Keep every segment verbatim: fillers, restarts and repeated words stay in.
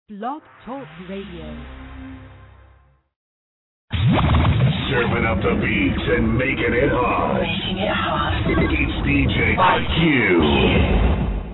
Blog Talk Radio. Serving up the beats and making it hot. Making it hot. It's D J I Q.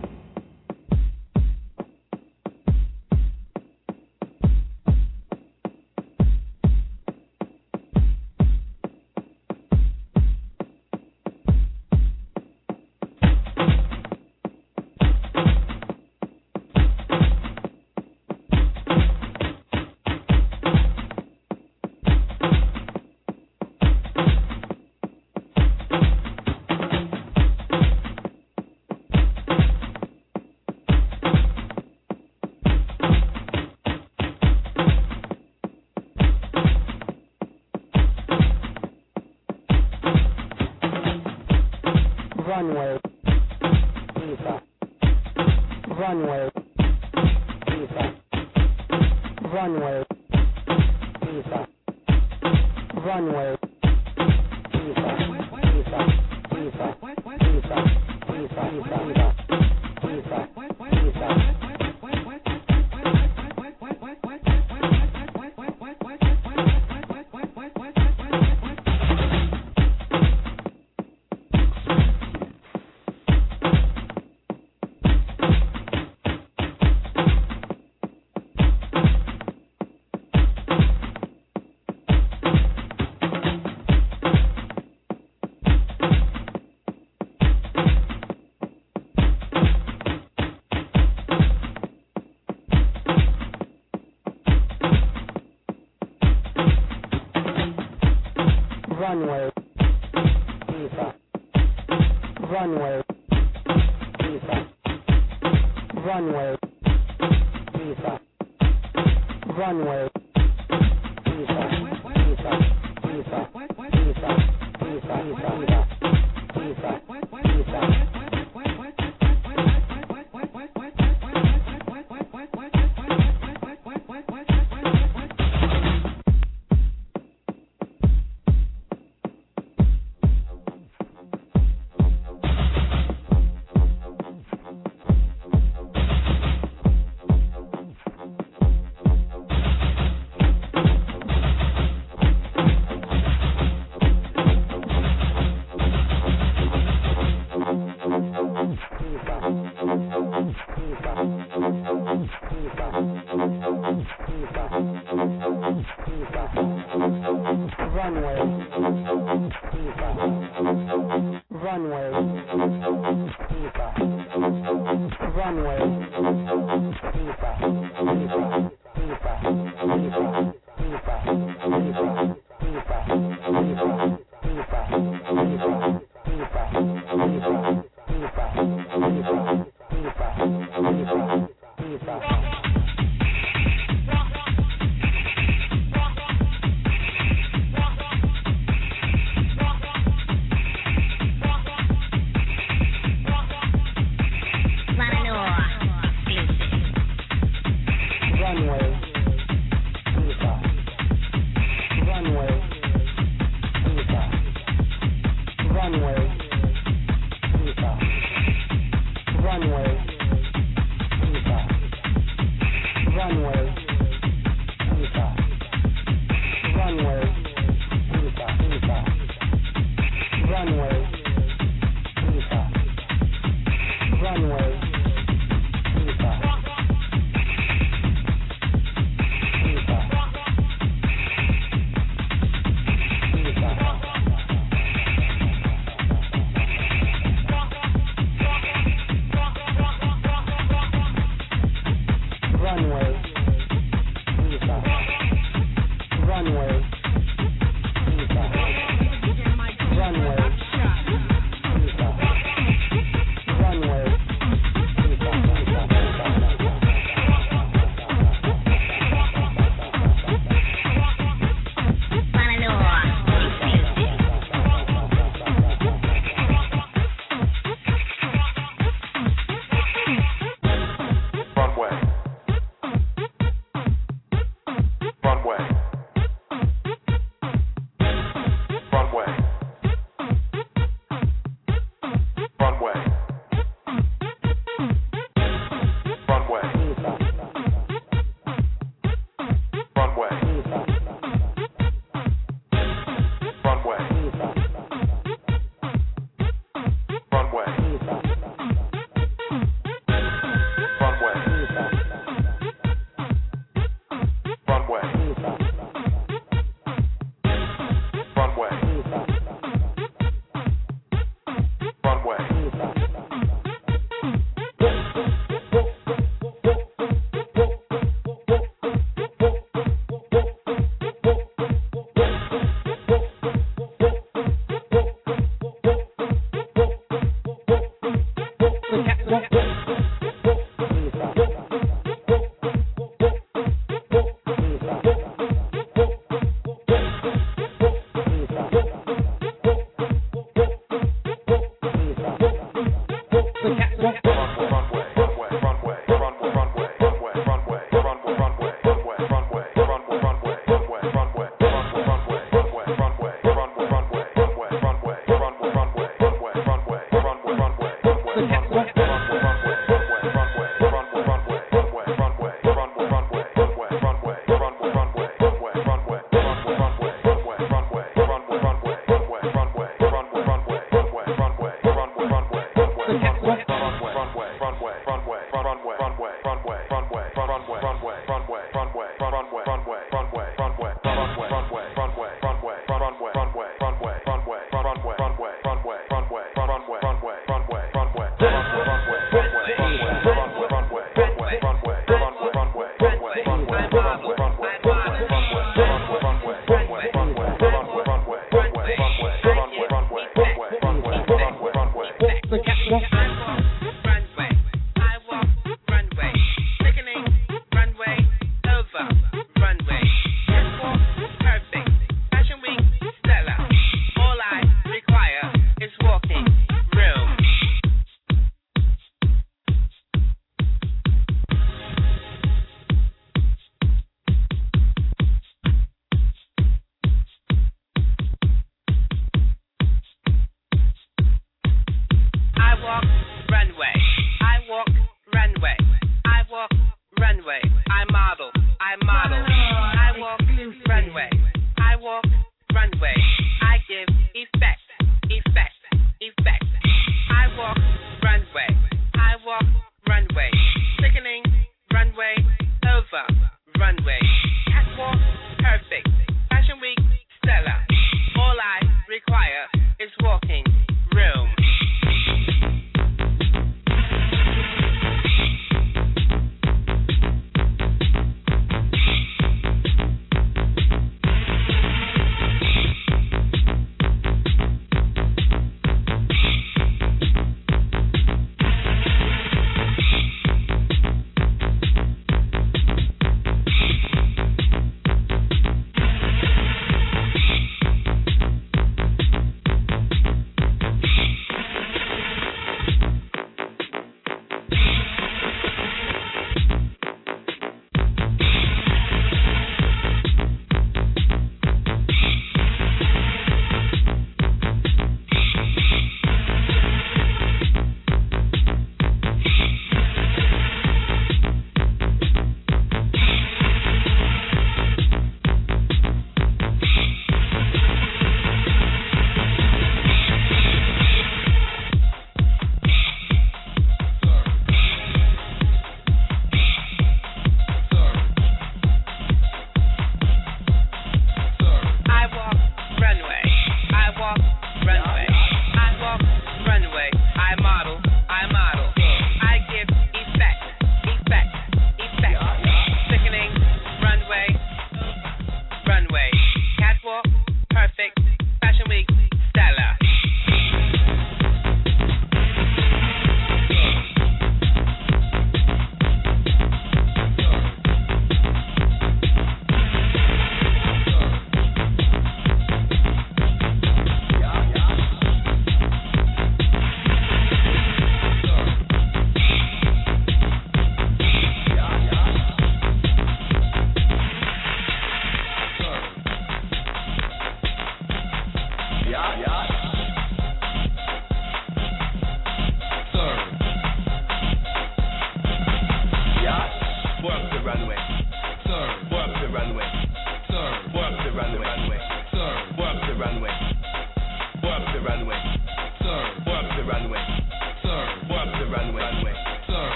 Runway, Lisa. Runway, Lisa. Runway, Lisa. Runway, Lisa. Lisa, Lisa, Lisa, Lisa, Lisa, Lisa, Lisa, Lisa. Runway, Lisa. Runway, Lisa. Runway, Lisa. Runway, Lisa. Lisa, Lisa, Lisa, Lisa, Lisa, Lisa, Lisa.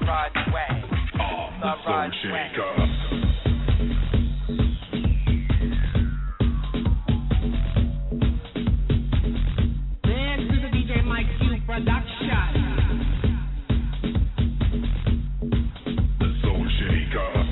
runway. Oh, The the Soul runway. Shaker. Dance to the D J Mike Q production. The Soul Shaker.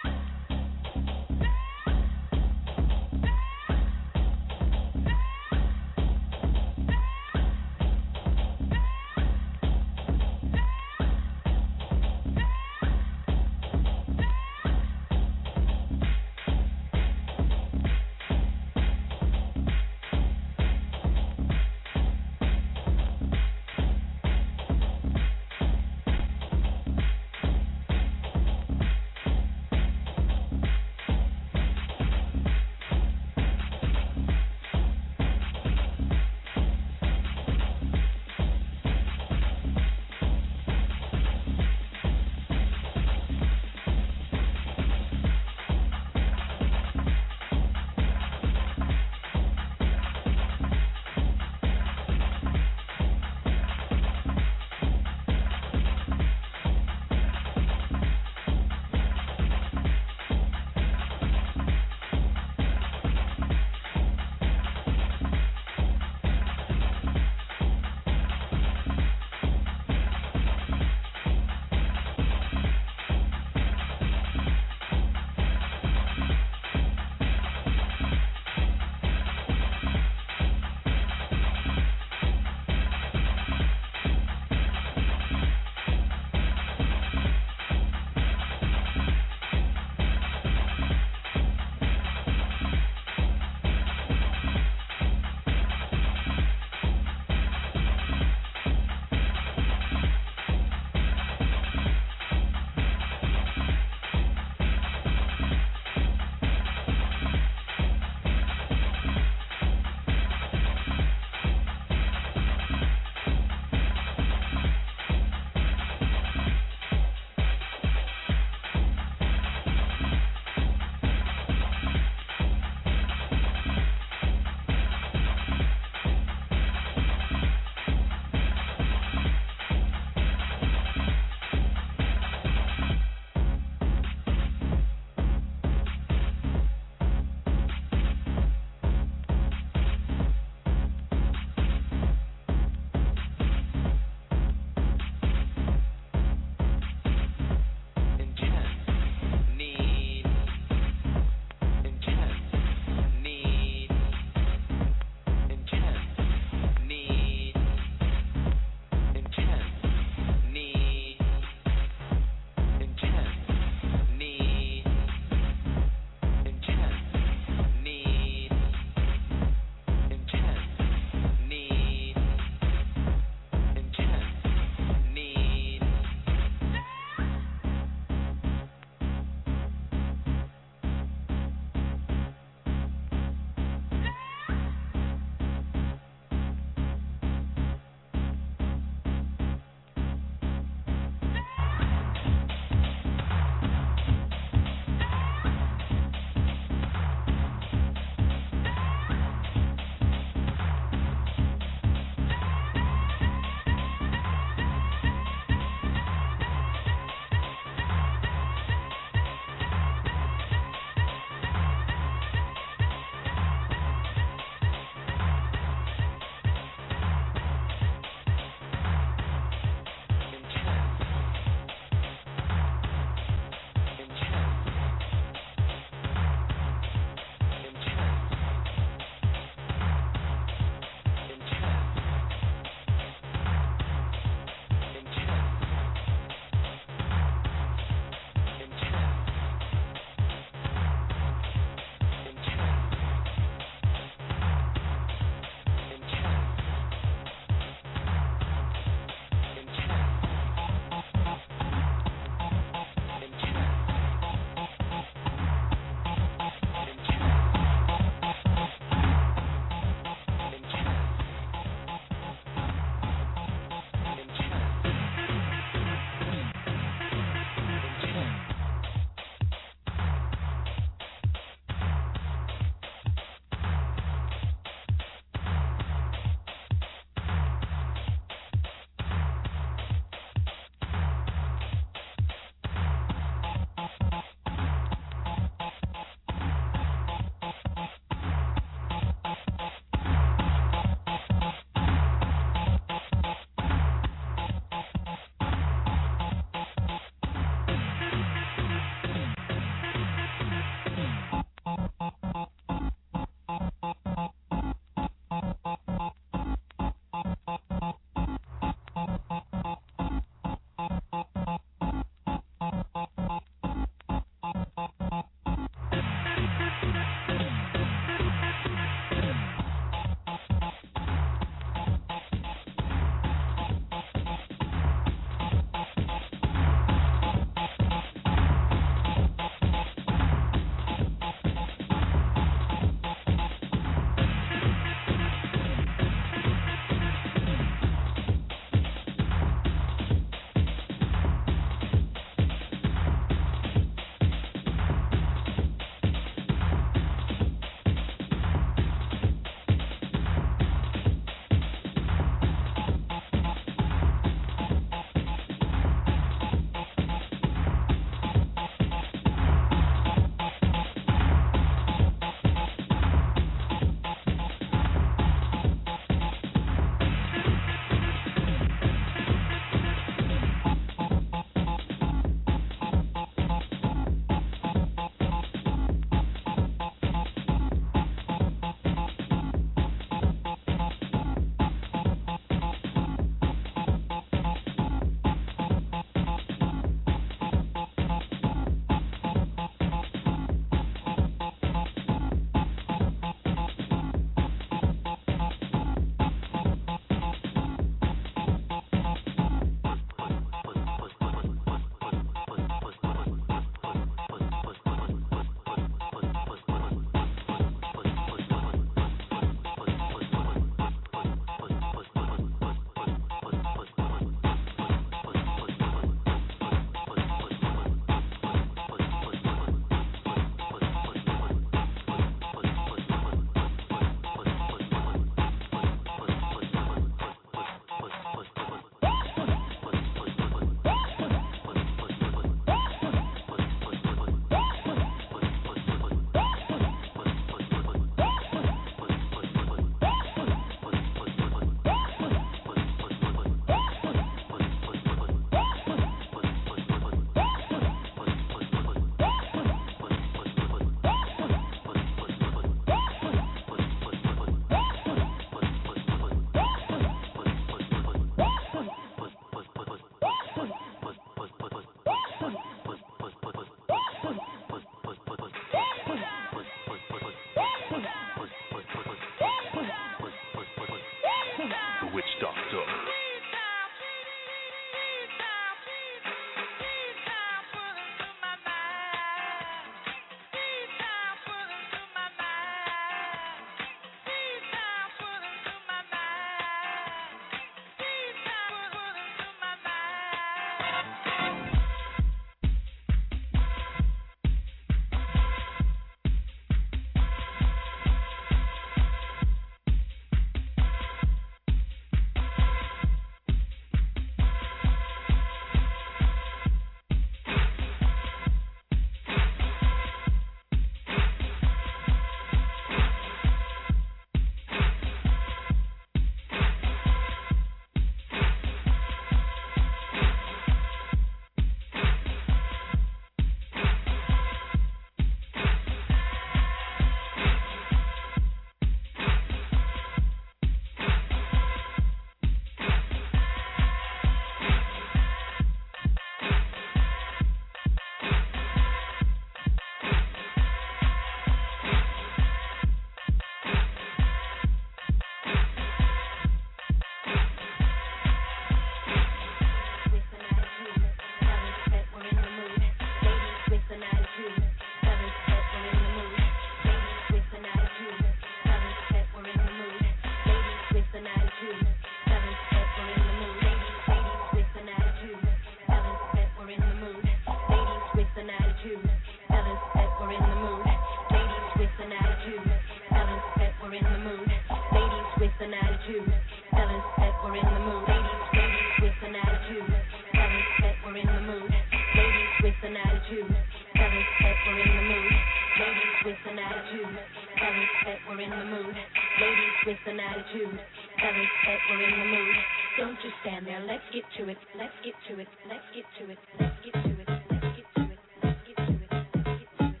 with an attitude, tell us that we're in the mood. Ladies, ladies with an attitude, tell us that we're in the mood. Ladies with an attitude, tell us that we're in the mood. Ladies with an attitude, tell us that we're in the mood. Ladies with an attitude, tell us that we're in the mood. Don't just stand there, let's get to it, let's get to it, let's get to it, let's get to it, let's get to it, let's get to it, let's get to it, let's get to it.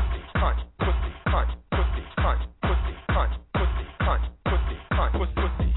Pussy,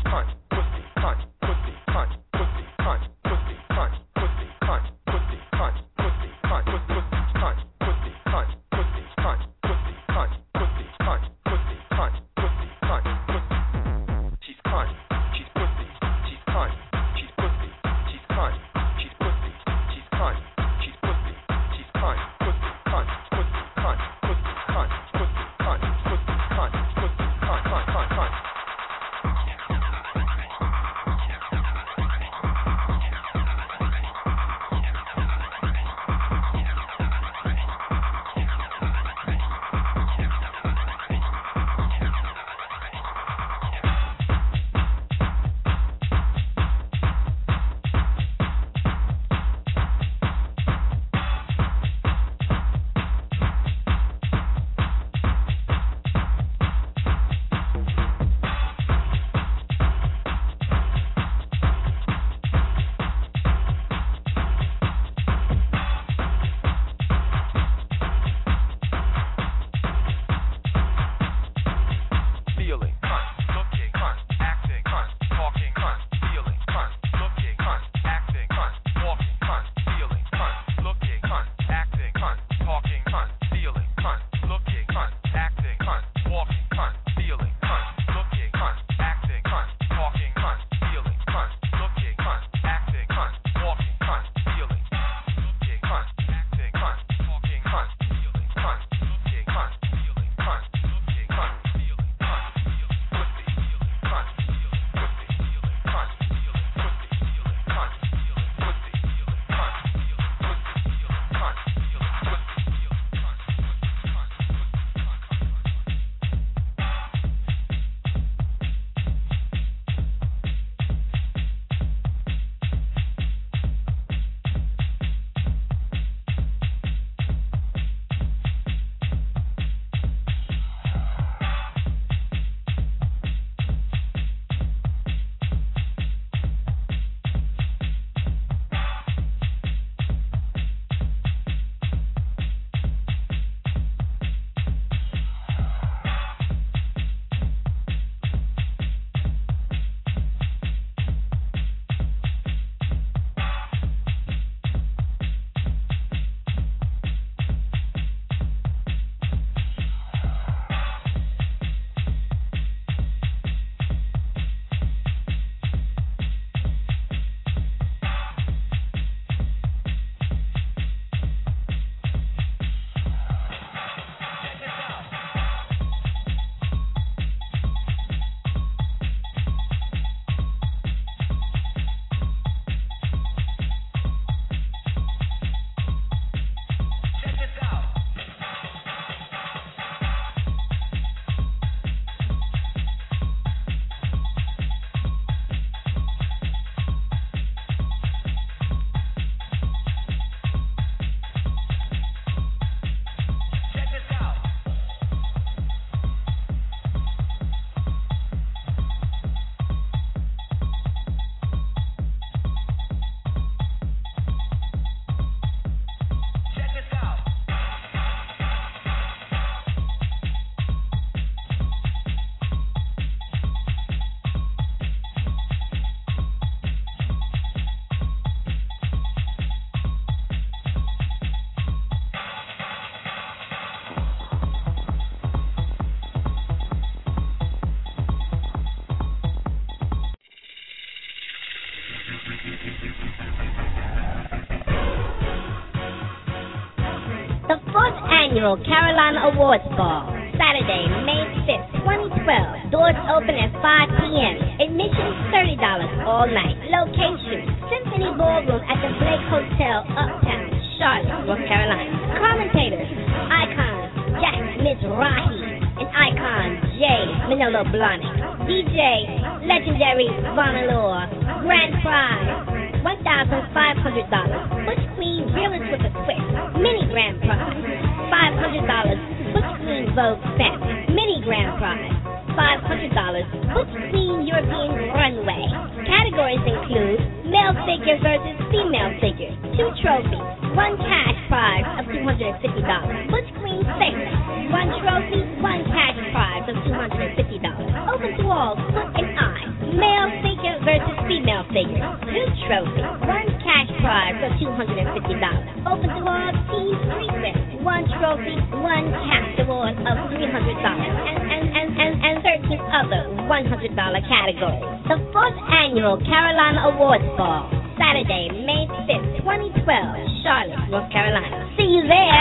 annual Carolina Awards Ball, Saturday, May fifth, twenty twelve. Doors open at five p.m. Admission thirty dollars all night. Location, Symphony Ballroom at the Blake Hotel, Uptown, Charlotte, North Carolina. Commentators, Icon Jack Mizrahi and Icon Jay Manolo Blahnik. D J, legendary Vonalore. Grand prize, one thousand five hundred dollars. Butch Queen Realist with a Twist. Mini grand prize, five hundred dollars. Butch Queen Vogue Set. Mini grand prize, five hundred dollars. Butch Queen European Runway. Categories include male figure versus female figure. Two trophies. One cash prize of two hundred fifty dollars. Butch Queen Face. One trophy, one cash prize of two hundred fifty dollars. Open to all, foot and eye. Male figure versus female figure. Two trophies. One cash prize of two hundred fifty dollars. Open to all, team street race. One trophy, one cash award of three hundred dollars. And, and, and, and, and thirteen other one hundred dollars categories. The fourth annual Carolina Awards Ball, Saturday, May fifth, twenty twelve, Charlotte, North Carolina. See you there.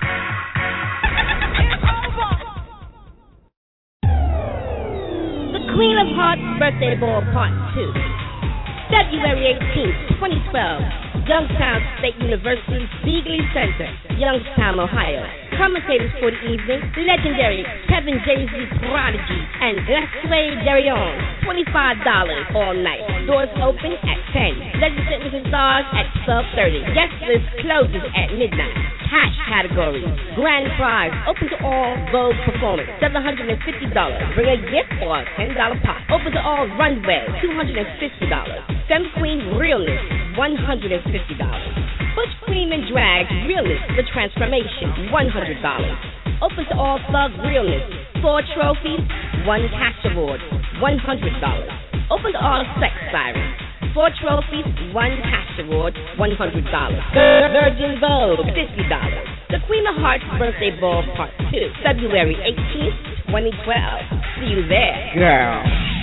The Queen of Hearts Birthday Ball Part two, February eighteenth, twenty twelve, Youngstown State University, Beagley Center, Youngstown, Ohio. Commentators for the evening, legendary Kevin Jay-Z Prodigy and Leslie Darion. twenty-five dollars all night. Doors open at ten. Legend Fitness Stars at twelve thirty. Guest list closes at midnight. Cash category, grand prize, open to all Vogue performance, seven hundred fifty dollars. Bring a gift or a ten dollars pot. Open to all runway, two hundred fifty dollars. Femme Queen Realness, one hundred fifty dollars. Butch Queen and Drag Realness, The Transformation, one hundred dollars. Open to all Thug Realness, four trophies, one cash award, one hundred dollars. Open to all Sex Sirens, four trophies, one cash award, one hundred dollars. Virgin Vogue, fifty dollars. The Queen of Hearts Birthday Ball Part two, February eighteenth, twenty twelve. See you there, girl.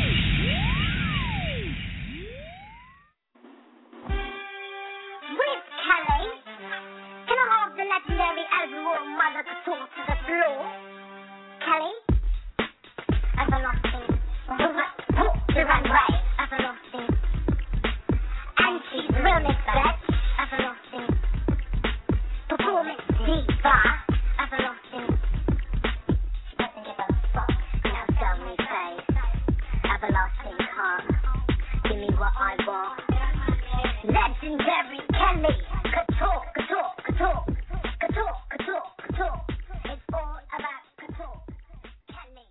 With Kelly, can I have the legendary Elderwood mother to talk to the floor? Kelly, everlasting, the runway, everlasting. And she's realness set, everlasting. Performance diva, everlasting. She doesn't give a fuck, now tell me face. Everlasting heart, give me what I want. Legendary Kelly, couture, couture, couture, couture, couture, couture. It's all about couture, Kelly.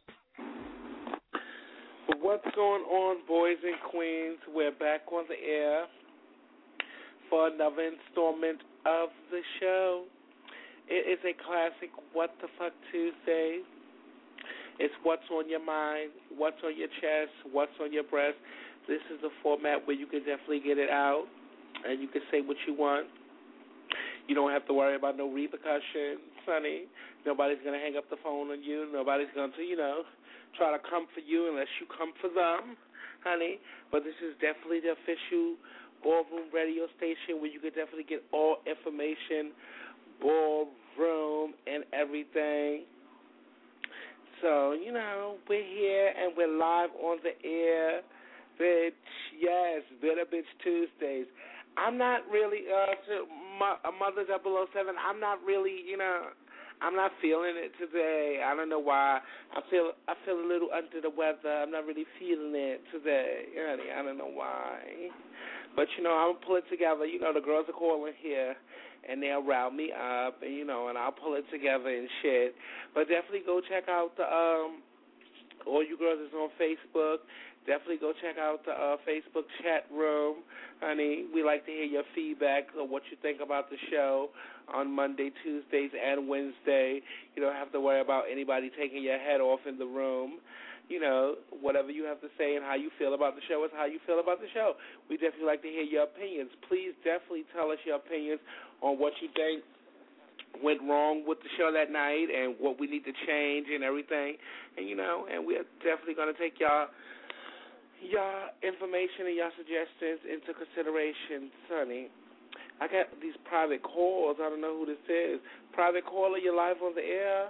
What's going on, boys and queens? We're back on the air for another installment of the show. It is a classic What the Fuck Tuesday. It's what's on your mind, what's on your chest, what's on your breast. This is a format where you can definitely get it out and you can say what you want. You don't have to worry about no repercussions, honey. Nobody's going to hang up the phone on you. Nobody's going to, you know, try to come for you unless you come for them, honey. But this is definitely the official ballroom radio station where you can definitely get all information, ballroom, and everything. So, you know, we're here and we're live on the air. Bitch, yes, Bitter Bitch Tuesdays. I'm not really, uh, a Mother double oh seven, I'm not really, you know, I'm not feeling it today. I don't know why. I feel I feel a little under the weather. I'm not really feeling it today. Honey, I don't know why. But, you know, I'm going to pull it together. You know, the girls are calling here, and they'll round me up, and, you know, and I'll pull it together and shit. But definitely go check out the, um, all you girls is on Facebook. Definitely go check out the uh, Facebook chat room. Honey, we like to hear your feedback of what you think about the show on Monday, Tuesdays, and Wednesday. You don't have to worry about anybody taking your head off in the room. You know, whatever you have to say and how you feel about the show is how you feel about the show. We definitely like to hear your opinions. Please definitely tell us your opinions on what you think went wrong with the show that night and what we need to change and everything. And, you know, and we're definitely going to take y'all your information and your suggestions into consideration, honey. I got these private calls. I don't know who this is. Private caller, you're live on the air.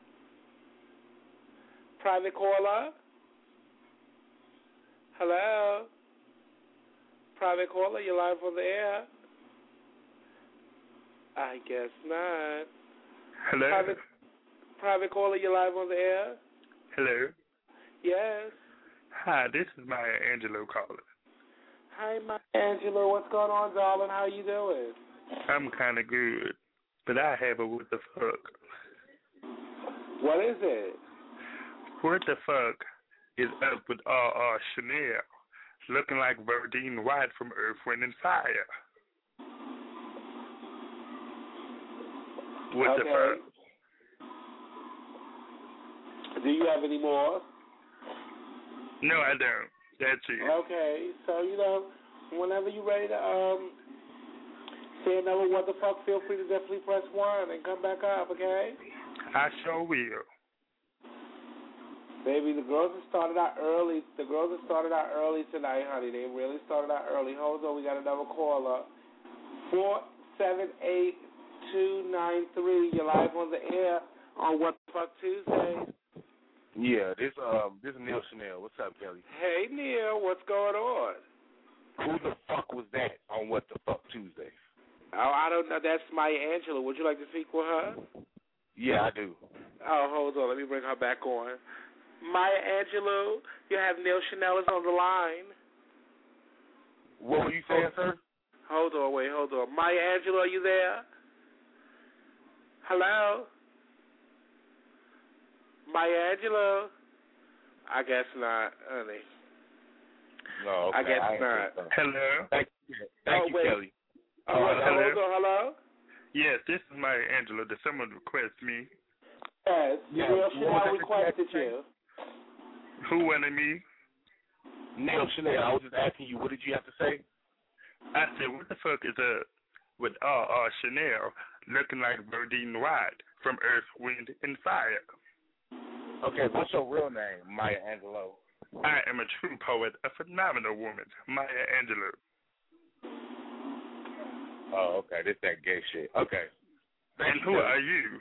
Private caller? Hello? Private caller, you're live on the air. I guess not. Hello? Private, private caller, you're live on the air. Hello? Yes. Hi, this is Maya Angelou calling. Hi, Maya Angelou. What's going on, darling? How you doing? I'm kind of good, but I have a what the fuck. What is it? What the fuck is up with R R. Chanel, looking like Verdine White from Earth, Wind, and Fire? What okay. the fuck? Do you have any more? No, I don't. That's it. Okay, so, you know, whenever you're ready to um, say another what the fuck, feel free to definitely press one and come back up, okay? I sure will. Baby, the girls have started out early. The girls have started out early tonight, honey. They really started out early. Hold on, we got another caller. four seven eight two nine three. You're live on the air on What the Fuck Tuesday. Yeah, this um this is Neil Chanel. What's up, Kelly? Hey, Neil, what's going on? Who the fuck was that on What the Fuck Tuesday? Oh, I don't know. That's Maya Angelou. Would you like to speak with her? Yeah, I do. Oh, hold on. Let me bring her back on. Maya Angelou, you have Neil Chanel is on the line. What were you saying, sir? Hold on, wait, hold on. Maya Angelou, are you there? Hello? Maya Angelou? I guess not, honey. No, okay. I guess I not. So. Hello? Thank you, Thank oh, you wait. Kelly. Oh, Uh, wait, hello? hold on, hello? Yes, this is Maya Angelou. Did someone request me? Yes, Yeah, Neil what Chanel was that requested that you you. Who wanted me? Neil Chanel, I was just asking you, what did you have to say? I said, what the fuck is up with R R. Chanel looking like Verdine White from Earth, Wind, and Fire? Okay, what's your real name, Maya Angelou? I am a true poet, a phenomenal woman, Maya Angelou. Oh, okay, this that gay shit. Okay. Thank And you, who Kelly. are you?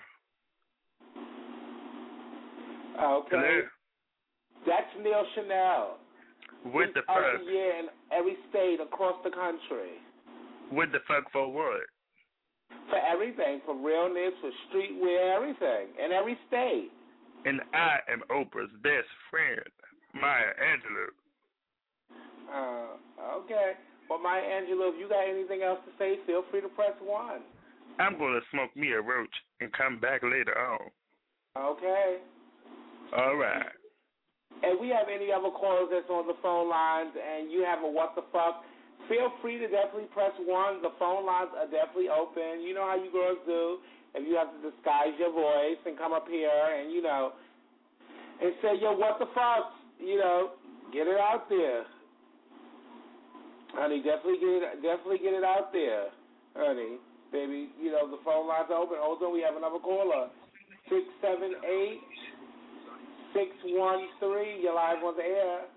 Okay. Hello? That's Neil Chanel. What the fuck? Every year in every state across the country. What the fuck for what? For everything, for realness, for streetwear, everything, in every state. And I am Oprah's best friend, Maya Angelou. Uh, okay. Well, Maya Angelou, if you got anything else to say, feel free to press one. I'm going to smoke me a roach and come back later on. Okay. All right. If we have any other callers that's on the phone lines and you have a what the fuck, feel free to definitely press one. The phone lines are definitely open. You know how you girls do. If you have to disguise your voice and come up here and, you know, and say, yo, what the fuck, you know, get it out there. Honey, definitely get it, definitely get it out there, honey. Baby, you know, the phone lines are open. Hold on, we have another caller. six seven eight, six one three, you're live on the air.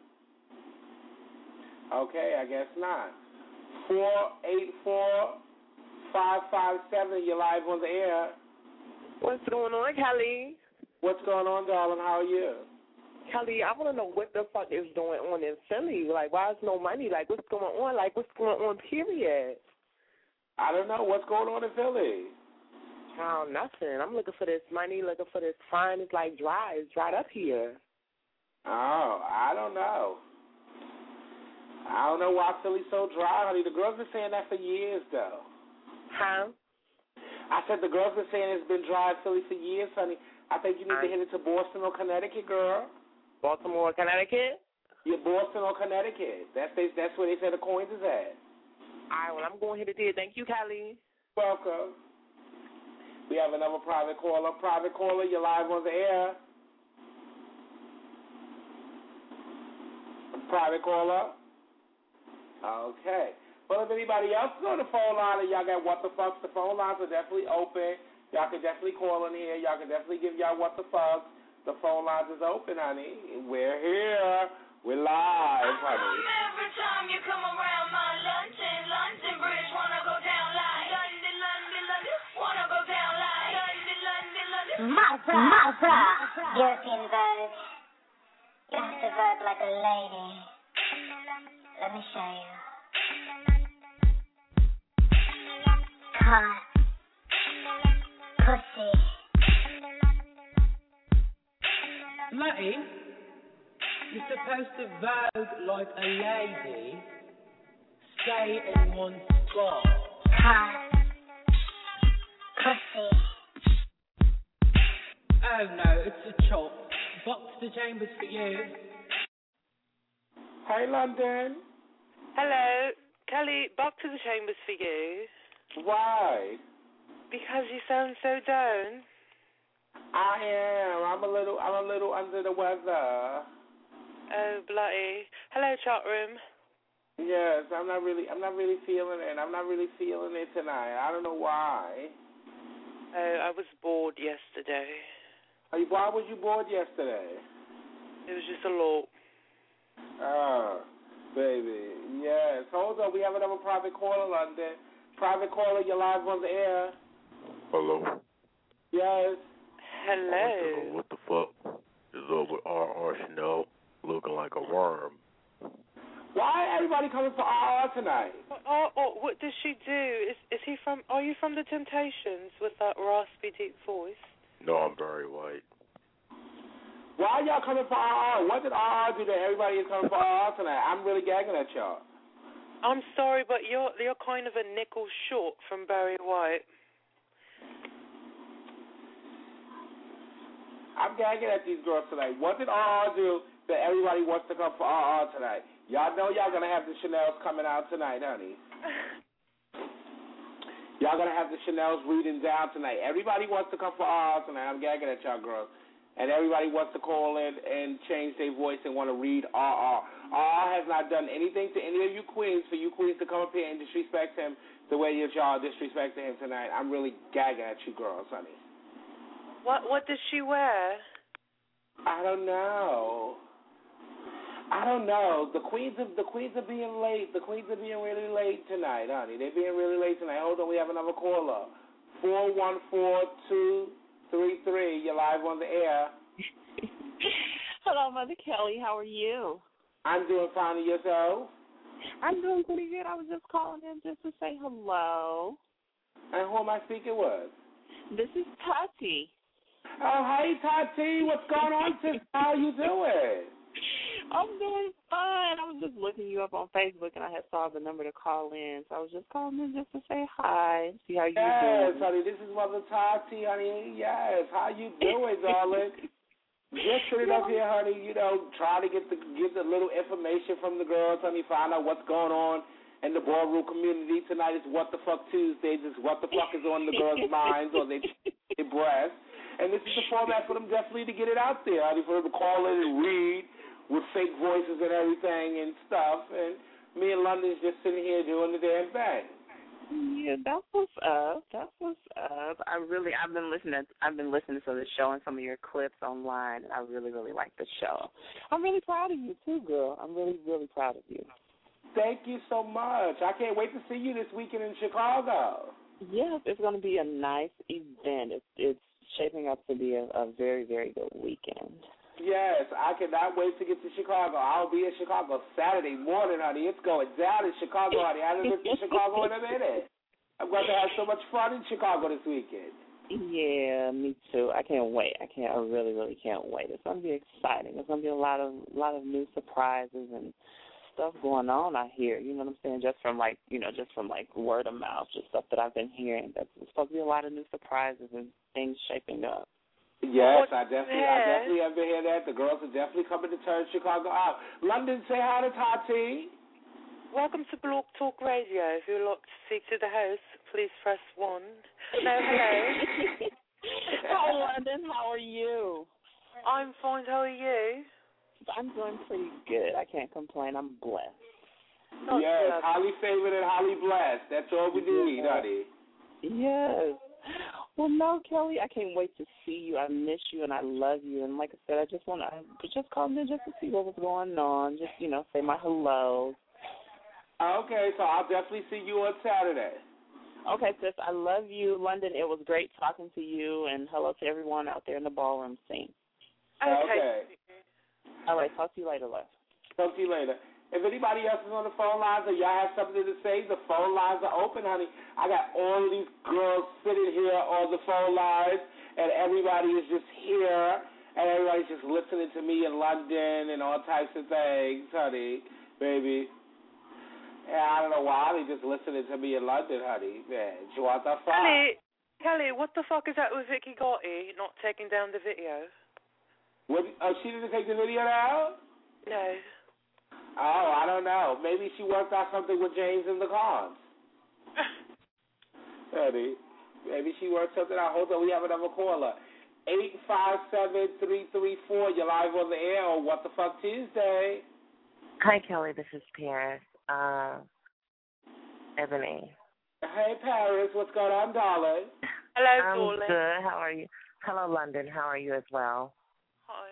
Okay, I guess not. four eight four, five five seven, you're live on the air. What's going on, Kelly? What's going on, darling? How are you? Kelly, I want to know what the fuck is going on in Philly. Like, why is no money? Like, what's going on? Like, what's going on, period? I don't know. What's going on in Philly? Oh, nothing. I'm looking for this money, looking for this fine. It's like dry. It's dried up here. Oh, I don't know. I don't know why Philly's so dry, honey. The girls been saying that for years, though. Huh? I said the girls been saying it's been dry in Philly for years, honey. I think you need I... to hit it to Boston or Connecticut, girl. Baltimore, Connecticut? Yeah, Boston or Connecticut. That's they, that's where they say the coins is at. All right, well, I'm going to hit it there. Thank you, Kelly. Welcome. We have another private caller. Private caller, you're live on the air. Private caller. Okay. Well, if anybody else is on the phone line and y'all got what the fucks, the phone lines are definitely open. Y'all can definitely call in here. Y'all can definitely give y'all what the fucks. The phone lines is open, honey. We're here. We're live, honey. Every time you come around my London, London Bridge wanna go down like European verb. You have to verb like a lady. Let me show you. Hot. Pussy. Lottie, you're supposed to verb like a lady. Stay in one spot. Hot. Pussy. Oh no, it's a chop. Box the chambers for you. Hi, London. Hello. Kelly, back to the chambers for you. Why? Because you sound so down. I am. I'm a little. I'm a little under the weather. Oh, bloody. Hello, chat room. Yes, I'm not really. I'm not really feeling it. I'm not really feeling it tonight. I don't know why. Oh, I was bored yesterday. Why was you bored yesterday? It was just a lot. Oh, baby. Yes. Hold on. We have another private caller, London. Private caller, you're live on the air. Hello. Yes. Hello. What the fuck is up with R R Chanel looking like a worm? Why everybody coming for R R tonight? Oh, oh, what does she do? Is is he from? Are you from the Temptations with that raspy deep voice? No, I'm very white. Why y'all coming for R R? What did R R do that everybody is coming for R R tonight? I'm really gagging at y'all. I'm sorry, but you're you're kind of a nickel short from Barry White. I'm gagging at these girls tonight. What did R R do that everybody wants to come for R R tonight? Y'all know y'all gonna have the Chanel's coming out tonight, honey. Y'all gonna have the Chanel's reading down tonight. Everybody wants to come for R R tonight. I'm gagging at y'all girls. And everybody wants to call in and change their voice and want to read R R. R R has not done anything to any of you queens for you queens to come up here and disrespect him the way that y'all disrespecting him tonight. I'm really gagging at you girls, honey. What what does she wear? I don't know. I don't know. The queens are the queens are being late. The queens are being really late tonight, honey. They're being really late tonight. Hold on, we have another caller. Four one four two three three. You're live on the air. Hello, Mother Kelly. How are you? I'm doing fine. And yourself? I'm doing pretty good. I was just calling in just to say hello. And who am I speaking with? This is Tati. Oh, hey, Tati. What's going on, sister? How you doing? I'm doing fine. I was just looking you up on Facebook, and I had saw the number to call in, so I was just calling in just to say hi, see how you yes, doing. Yes, honey. This is Mother Tati, honey. Yes. How you doing, darling? Just sitting up here, honey, you know, trying to get the get the little information from the girls, honey, find out what's going on in the ballroom community. Tonight is What the Fuck Tuesdays. It's what the fuck is on the girls' minds or their, their breasts. And this is the format for them definitely to get it out there, honey, for them to call in and read with fake voices and everything and stuff. And me and London's just sitting here doing the damn thing. Yeah, that's what's up. That's what's up. I really, I've been listening. I've been listening to the show and some of your clips online, and I really, really like the show. I'm really proud of you too, girl. I'm really, really proud of you. Thank you so much. I can't wait to see you this weekend in Chicago. Yes, it's going to be a nice event. It's, it's shaping up to be a, a very, very good weekend. Yes, I cannot wait to get to Chicago. I'll be in Chicago Saturday morning, honey. It's going down in Chicago, honey. I haven't been to Chicago in a minute. I'm going to have so much fun in Chicago this weekend. Yeah, me too. I can't wait. I can't. I really, really can't wait. It's going to be exciting. There's going to be a lot of, lot of new surprises and stuff going on. I hear. You know what I'm saying? Just from like, you know, just from like word of mouth, just stuff that I've been hearing. That's supposed to be a lot of new surprises and things shaping up. Yes, I definitely, I definitely have been hearing that. The girls are definitely coming to turn Chicago out. London, say hi to Tati. Welcome to Blog Talk Radio. If you'd like to speak to the host, please press one. No, hello. Hi, London. How are you? I'm fine. How are you? I'm doing pretty good. I can't complain. I'm blessed. Not yes, blessed. highly favored and highly blessed. That's all we need, honey. Yes. Well, no, Kelly, I can't wait to see you. I miss you and I love you. And like I said, I just want to I just called in just to see what was going on. Just, you know, say my hellos. Okay, so I'll definitely see you on Saturday. Okay, sis, I love you, London. It was great talking to you, and hello to everyone out there in the ballroom scene. Okay. Okay. All right, talk to you later, love. Talk to you later. If anybody else is on the phone lines or y'all have something to say, the phone lines are open, honey. I got all of these girls sitting here on the phone lines, and everybody is just here, and everybody's just listening to me in London and all types of things, honey, baby. And I don't know why they just listening to me in London, honey. Man, what the fuck? Kelly, Kelly, what the fuck is that with Vicky Gotti not taking down the video? What, oh, she didn't take the video down? No. Oh, I don't know. Maybe she worked out something with James and the Cons. Honey, maybe she worked something out. Hold on, we have another caller. eight five seven, three three four, you're live on the air on What the Fuck Tuesday. Hi, Kelly. This is Paris. Uh, Ebony. Hey, Paris. What's going on, darling? Hello, I'm darling. good. How are you? Hello, London. How are you as well? Hi.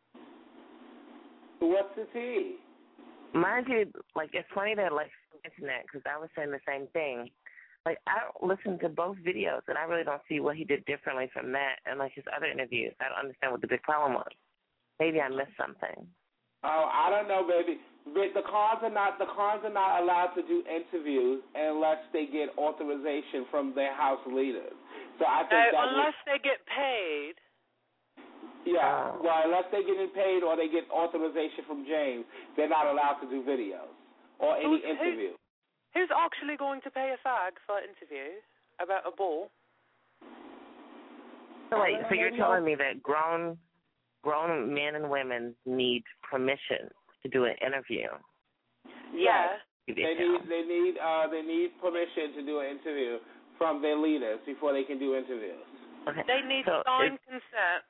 What's the tea? Mind you, like, it's funny that, like, internet, because I was saying the same thing. Like, I listened to both videos, and I really don't see what he did differently from that and, like, his other interviews. I don't understand what the big problem was. Maybe I missed something. Oh, I don't know, baby. The cons are not the cons are not allowed to do interviews unless they get authorization from their house leaders. So I think no, that unless would, they get paid. Yeah, well, unless they're getting paid or they get authorization from James, they're not allowed to do videos or any Who's, interview. Who, who's actually going to pay a fag for an interview about a ball? So wait, so you're telling me that grown grown men and women need permission to do an interview? Yeah. They need they need uh they need permission to do an interview from their leaders before they can do interviews. Okay. They need so signed is, consent.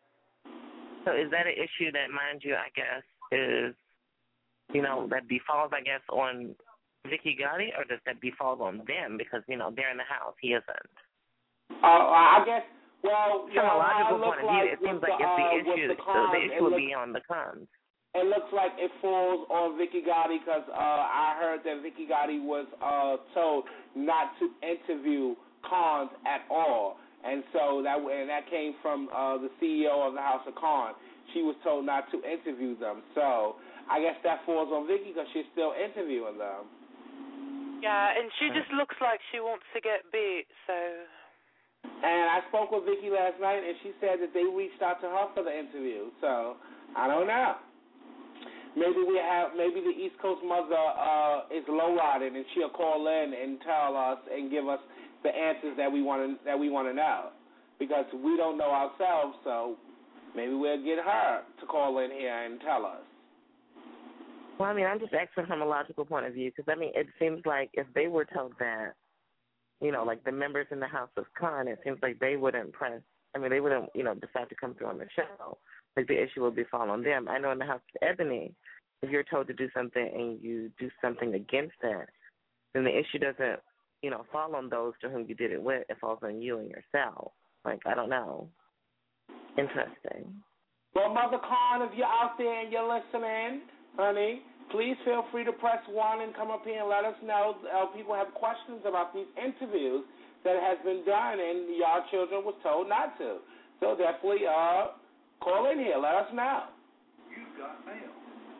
So is that an issue that, mind you, I guess, is, you know, that defaults, I guess, on Vicky Gotti, or does that default on them because, you know, they're in the house, he isn't? Uh, I guess, well, From well, a logical it point of like view, it seems the, like it's the uh, issue, the, so cons, the issue would looks, be on the cons. It looks like it falls on Vicky Gotti because uh, I heard that Vicky Gotti was uh, told not to interview cons at all. And so that and that came from uh, the C E O of the House of Con. She was told not to interview them. So I guess that falls on Vicky because she's still interviewing them. Yeah, and she just looks like she wants to get beat, so... And I spoke with Vicky last night, and she said that they reached out to her for the interview. So I don't know. Maybe we have maybe the East Coast mother uh, is low riding, and she'll call in and tell us and give us the answers that we want to that we want to know, because we don't know ourselves. So maybe we'll get her to call in here and tell us. Well, I mean, I'm just asking from a logical point of view, because I mean, it seems like if they were told that, you know, like the members in the House of Con, it seems like they wouldn't press. I mean, they wouldn't, you know, decide to come through on the show. Like the issue would be fall on them. I know in the House of Ebony, if you're told to do something and you do something against that, then the issue doesn't, you know, fall on those to whom you did it with. It falls on you and yourself. Like, I don't know. Interesting. Well, Mother Khan, if you're out there and you're listening, honey, please feel free to press one and come up here and let us know. Uh, people have questions about these interviews that has been done, and y'all children was told not to. So definitely uh, call in here. Let us know. You've got mail.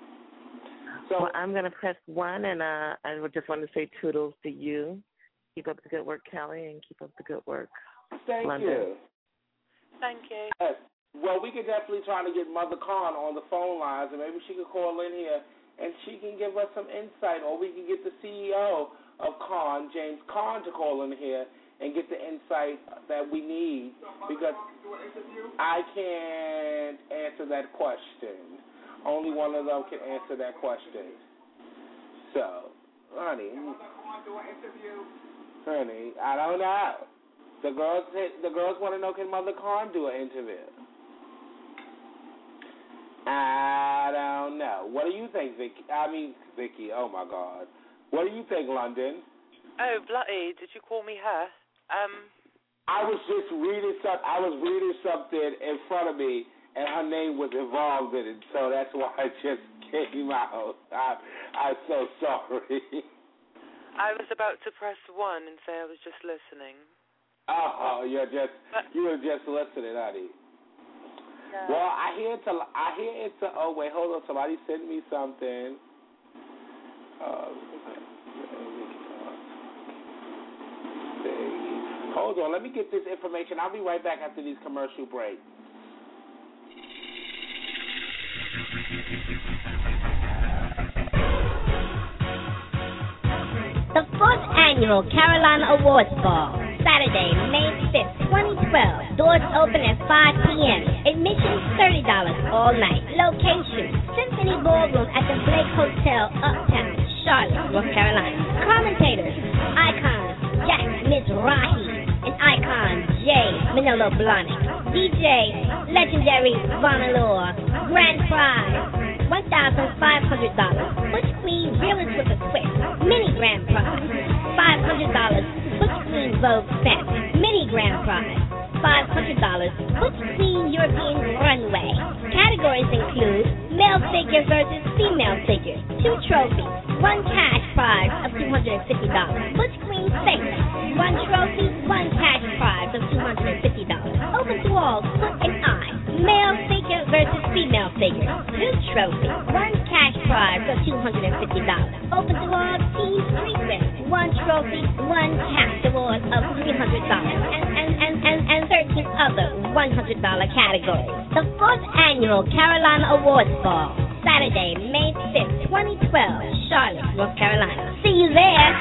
So, well, I'm going to press one, and uh, I would just want to say toodles to you. Keep up the good work, Kelly, and keep up the good work, Thank London. you. Thank you. Yes. Well, we could definitely try to get Mother Khan on the phone lines, and maybe she could call in here, and she can give us some insight, or we can get the C E O of Khan, James Khan, to call in here and get the insight that we need, because I can't answer that question. Only one of them can answer that question. So, honey, honey, I don't know. The girls, the girls want to know, can Mother Khan do an interview? I don't know. What do you think, Vicky? I mean, Vicky. Oh my God. What do you think, London? Oh, bloody! Did you call me her? Um. I was just reading some. I was reading something in front of me, and her name was involved in it, so that's why it just came out. I, I'm so sorry. I was about to press one and say I was just listening. Oh, you're just you were just listening, honey. Yeah. Well, I hear it. To, I hear it. To, oh wait, hold on. Somebody sent me something. Uh, hold on. Let me get this information. I'll be right back after these commercial breaks. The fourth annual Carolina Awards Ball, Saturday, May fifth, twenty twelve. Doors open at five p.m. Admission thirty dollars all night. Location, Symphony Ballroom at the Blake Hotel, Uptown, Charlotte, North Carolina. Commentators, Icon Jack Mizrahi and Icon Jay Manolo Blahnik. D J, legendary Vonalore. Grand prize, one thousand five hundred dollars. Butch Queen Reelers with a Twist. Mini grand prize, five hundred dollars. Butch Queen Vogue Fest. Mini grand prize, five hundred dollars. Butch Queen European Runway. Categories include male figure versus female figure. Two trophies. One cash prize of two hundred fifty dollars. Butch Queen Sailor. One trophy, one cash prize of two hundred fifty dollars. Open to all, foot and eye. Male figure versus female figure. Two trophy, one cash prize of two hundred fifty dollars. Open to all, team streetwear. One trophy, one cash award of three hundred dollars. And, and, and, and, and thirteen other one hundred dollars categories. The fourth annual Carolina Awards Ball, Saturday, May fifth, twenty twelve, Charlotte, North Carolina. See you there.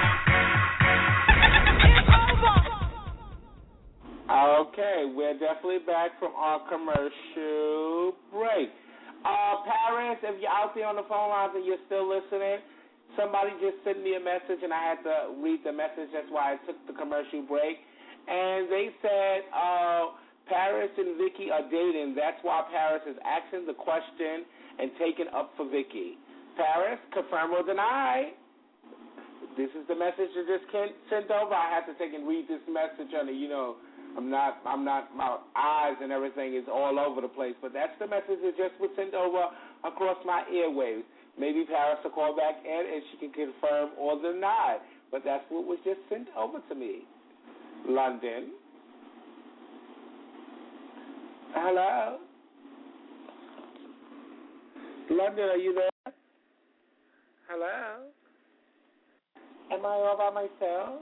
Okay, we're definitely back from our commercial break. Uh, Paris, if you're out there on the phone lines and you're still listening, somebody just sent me a message and I had to read the message. That's why I took the commercial break. And they said uh, Paris and Vicky are dating. That's why Paris is asking the question and taking up for Vicky. Paris, confirm or deny? This is the message that just sent over. I had to take and read this message, honey. You know, I'm not, I'm not, my eyes and everything is all over the place. But that's the message that just was sent over across my airwaves. Maybe Paris will call back in and she can confirm or deny. But that's what was just sent over to me. London. Hello? London, are you there? Hello? Am I all by myself?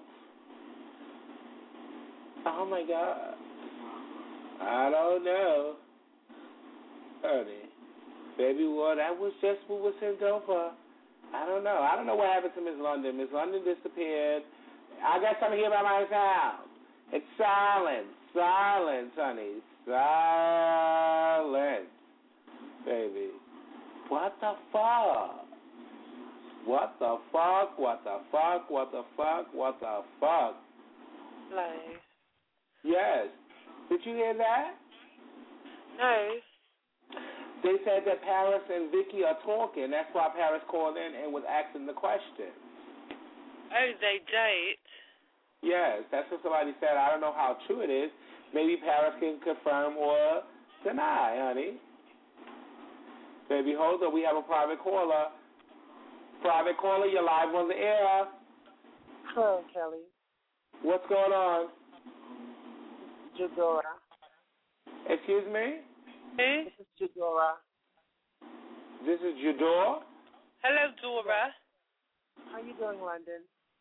Oh, my God. I don't know. Honey. Baby, well, that was just what was sent over. I don't know. I don't know what happened to Miss London. Miss London disappeared. I guess I'm here by myself. It's silence. Silence, honey. Silence. Baby. What the fuck? What the fuck? What the fuck? What the fuck? What the fuck? Hello. Yes. Did you hear that? No. They said that Paris and Vicky are talking. That's why Paris called in and was asking the question. Oh, they date? Yes, that's what somebody said. I don't know how true it is. Maybe Paris can confirm or deny, honey. Baby, hold on. We have a private caller. Private caller, you're live on the air. Hello, Kelly. What's going on? Jadora. Excuse me? Who? This is Jadora. This is Jador? Hello, Dora. How you doing, London?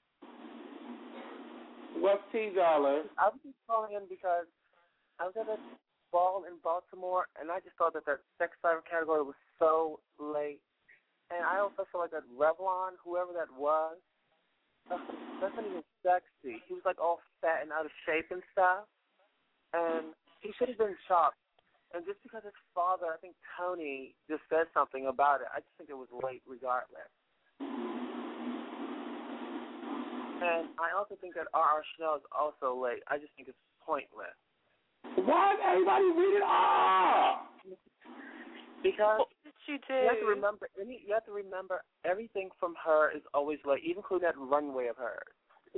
What's T, darling? I was just calling in because I was at a ball in Baltimore, and I just thought that that sex driver category was so late. And I also feel like that Revlon, whoever that was, that's not even sexy. He was like all fat and out of shape and stuff. And he should have been shocked. And just because his father, I think Tony, just said something about it, I just think it was late regardless. And I also think that R R. Chanel is also late. I just think it's pointless. What? Everybody read it all. Because what did she do? You have to remember any. You have to remember everything from her is always late, even including that runway of hers.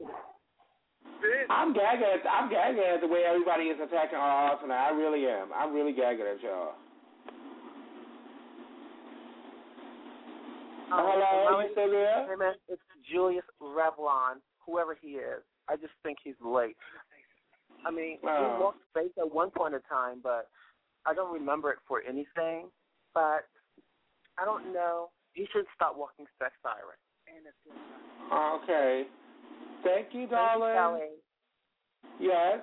I'm gagging at I'm gagging at the way everybody is attacking R R tonight. I really am. I'm really gagging at y'all. Um, Hello, Molly, you still there? Hey, man, it's Julius Revlon, whoever he is. I just think he's late. I mean, Oh. he walked space at one point in time, but I don't remember it for anything. But I don't know. He should stop walking Sex Siren. Okay. Thank you, darling. Thank you, Yes.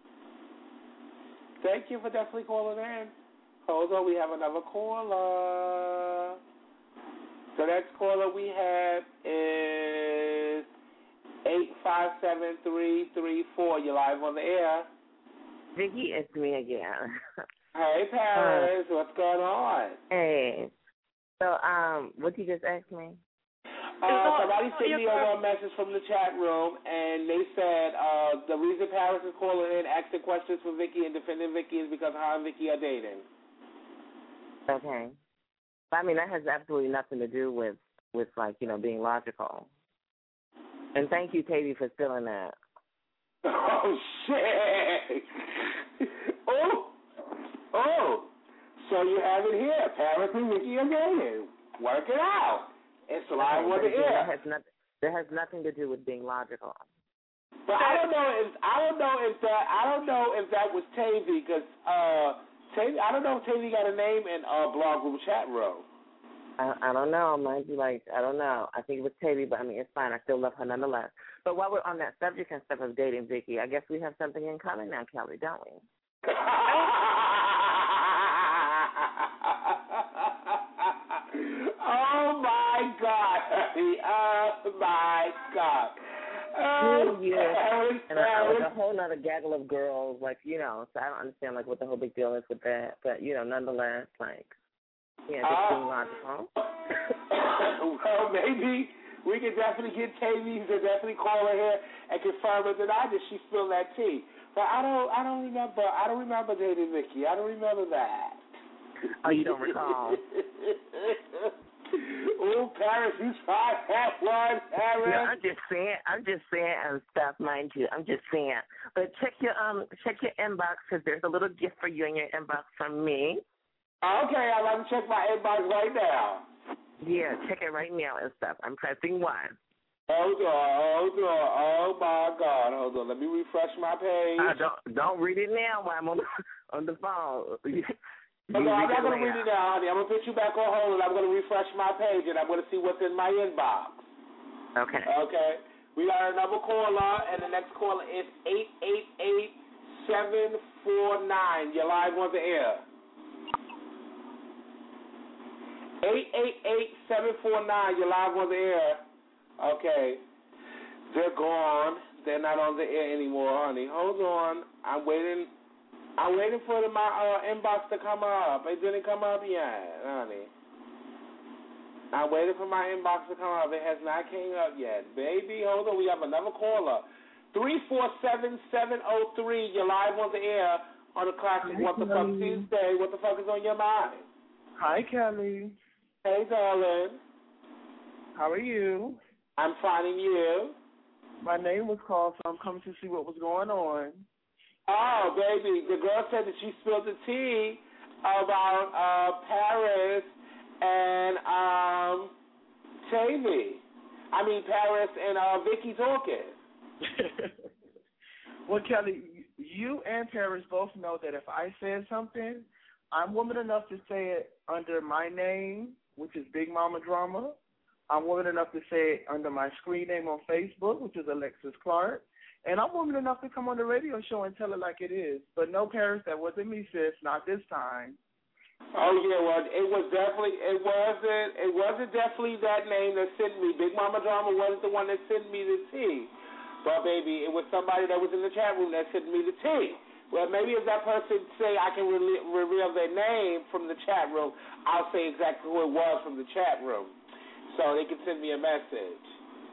Thank you for definitely calling in. Hold on, we have another caller. The next caller we have is eight five seven three three four. You're live on the air. Vicky, it's me again. Hey, Paris. Uh, What's going on? Hey. So, um, what you just asked me? Uh, somebody sent me over a message from the chat room, and they said uh, the reason Paris is calling in, asking questions for Vicky and defending Vicky is because her and Vicky are dating. Okay. I mean, that has absolutely nothing to do with, with like, you know, being logical. And thank you, Tavy, for stealing that. Oh, shit. oh. Oh. So you have it here. Paris and Vicky are dating. Work it out. It's live on the air. That has, not, that has nothing to do with being logical. But I don't know if I don't know if that I don't know if that was Tavy because uh, Tavy I don't know if Tavy got a name in uh blog group chat room. I, I don't know. Might be like I don't know. I think it was Tavy, but I mean it's fine. I still love her nonetheless. But while we're on that subject and stuff of dating Vicky, I guess we have something in common now, Kelly, don't we? Oh my God, honey. Oh my God. Oh, yeah, Paris, and I, I was Paris. a whole other gaggle of girls, like, you know, so I don't understand, like, what the whole big deal is with that. But, you know, nonetheless, like, yeah, just uh, being logical. Well, maybe we could definitely get Tavy to definitely call her here and confirm it that I did she spilled that tea. But I don't, I don't remember, I don't remember dating Vicky. I don't remember that. Oh, you don't recall? Oh, Paris, you tried that one, Paris. No, I'm just saying, I'm just saying and stuff, mind you. I'm just saying. But check your um, check your inbox because there's a little gift for you in your inbox from me. Okay, I'm going to check my inbox right now. Yeah, check it right now and stuff. I'm pressing one. Hold on, hold on. Oh my God, hold on. Let me refresh my page. Uh, don't don't read it now while I'm on the, on the phone. No, no, I'm not going to read it now, honey. I'm going to put you back on hold, and I'm going to refresh my page, and I'm going to see what's in my inbox. Okay. Okay. We got another caller, and the next caller is eight eight eight, seven four nine. You're live on the air. eight eight eight, seven four nine. You're live on the air. Okay. They're gone. They're not on the air anymore, honey. Hold on. I'm waiting. I'm waiting for my uh, inbox to come up. It didn't come up yet, honey. I'm waiting for my inbox to come up. It has not came up yet. Baby, hold on. We have another caller. three four seven, seven oh three. You're live on the air on the classic What the Fuck Tuesday. What the fuck is on your mind? Hi, Kelly. Hey, darling. How are you? I'm finding you. My name was called, so I'm coming to see what was going on. Oh, baby, the girl said that she spilled the tea about uh, Paris and um, Tavy. I mean, Paris and uh, Vicky talking. Well, Kelly, you and Paris both know that if I said something, I'm woman enough to say it under my name, which is Big Mama Drama. I'm woman enough to say it under my screen name on Facebook, which is Alexis Clark. And I'm woman enough to come on the radio show and tell it like it is. But no, Paris, that wasn't me, sis. Not this time. Oh yeah, well, it was definitely it wasn't it wasn't definitely that name that sent me. Big Mama Drama wasn't the one that sent me the tea. But baby, it was somebody that was in the chat room that sent me the tea. Well, maybe if that person say I can re- reveal their name from the chat room, I'll say exactly who it was from the chat room, so they can send me a message.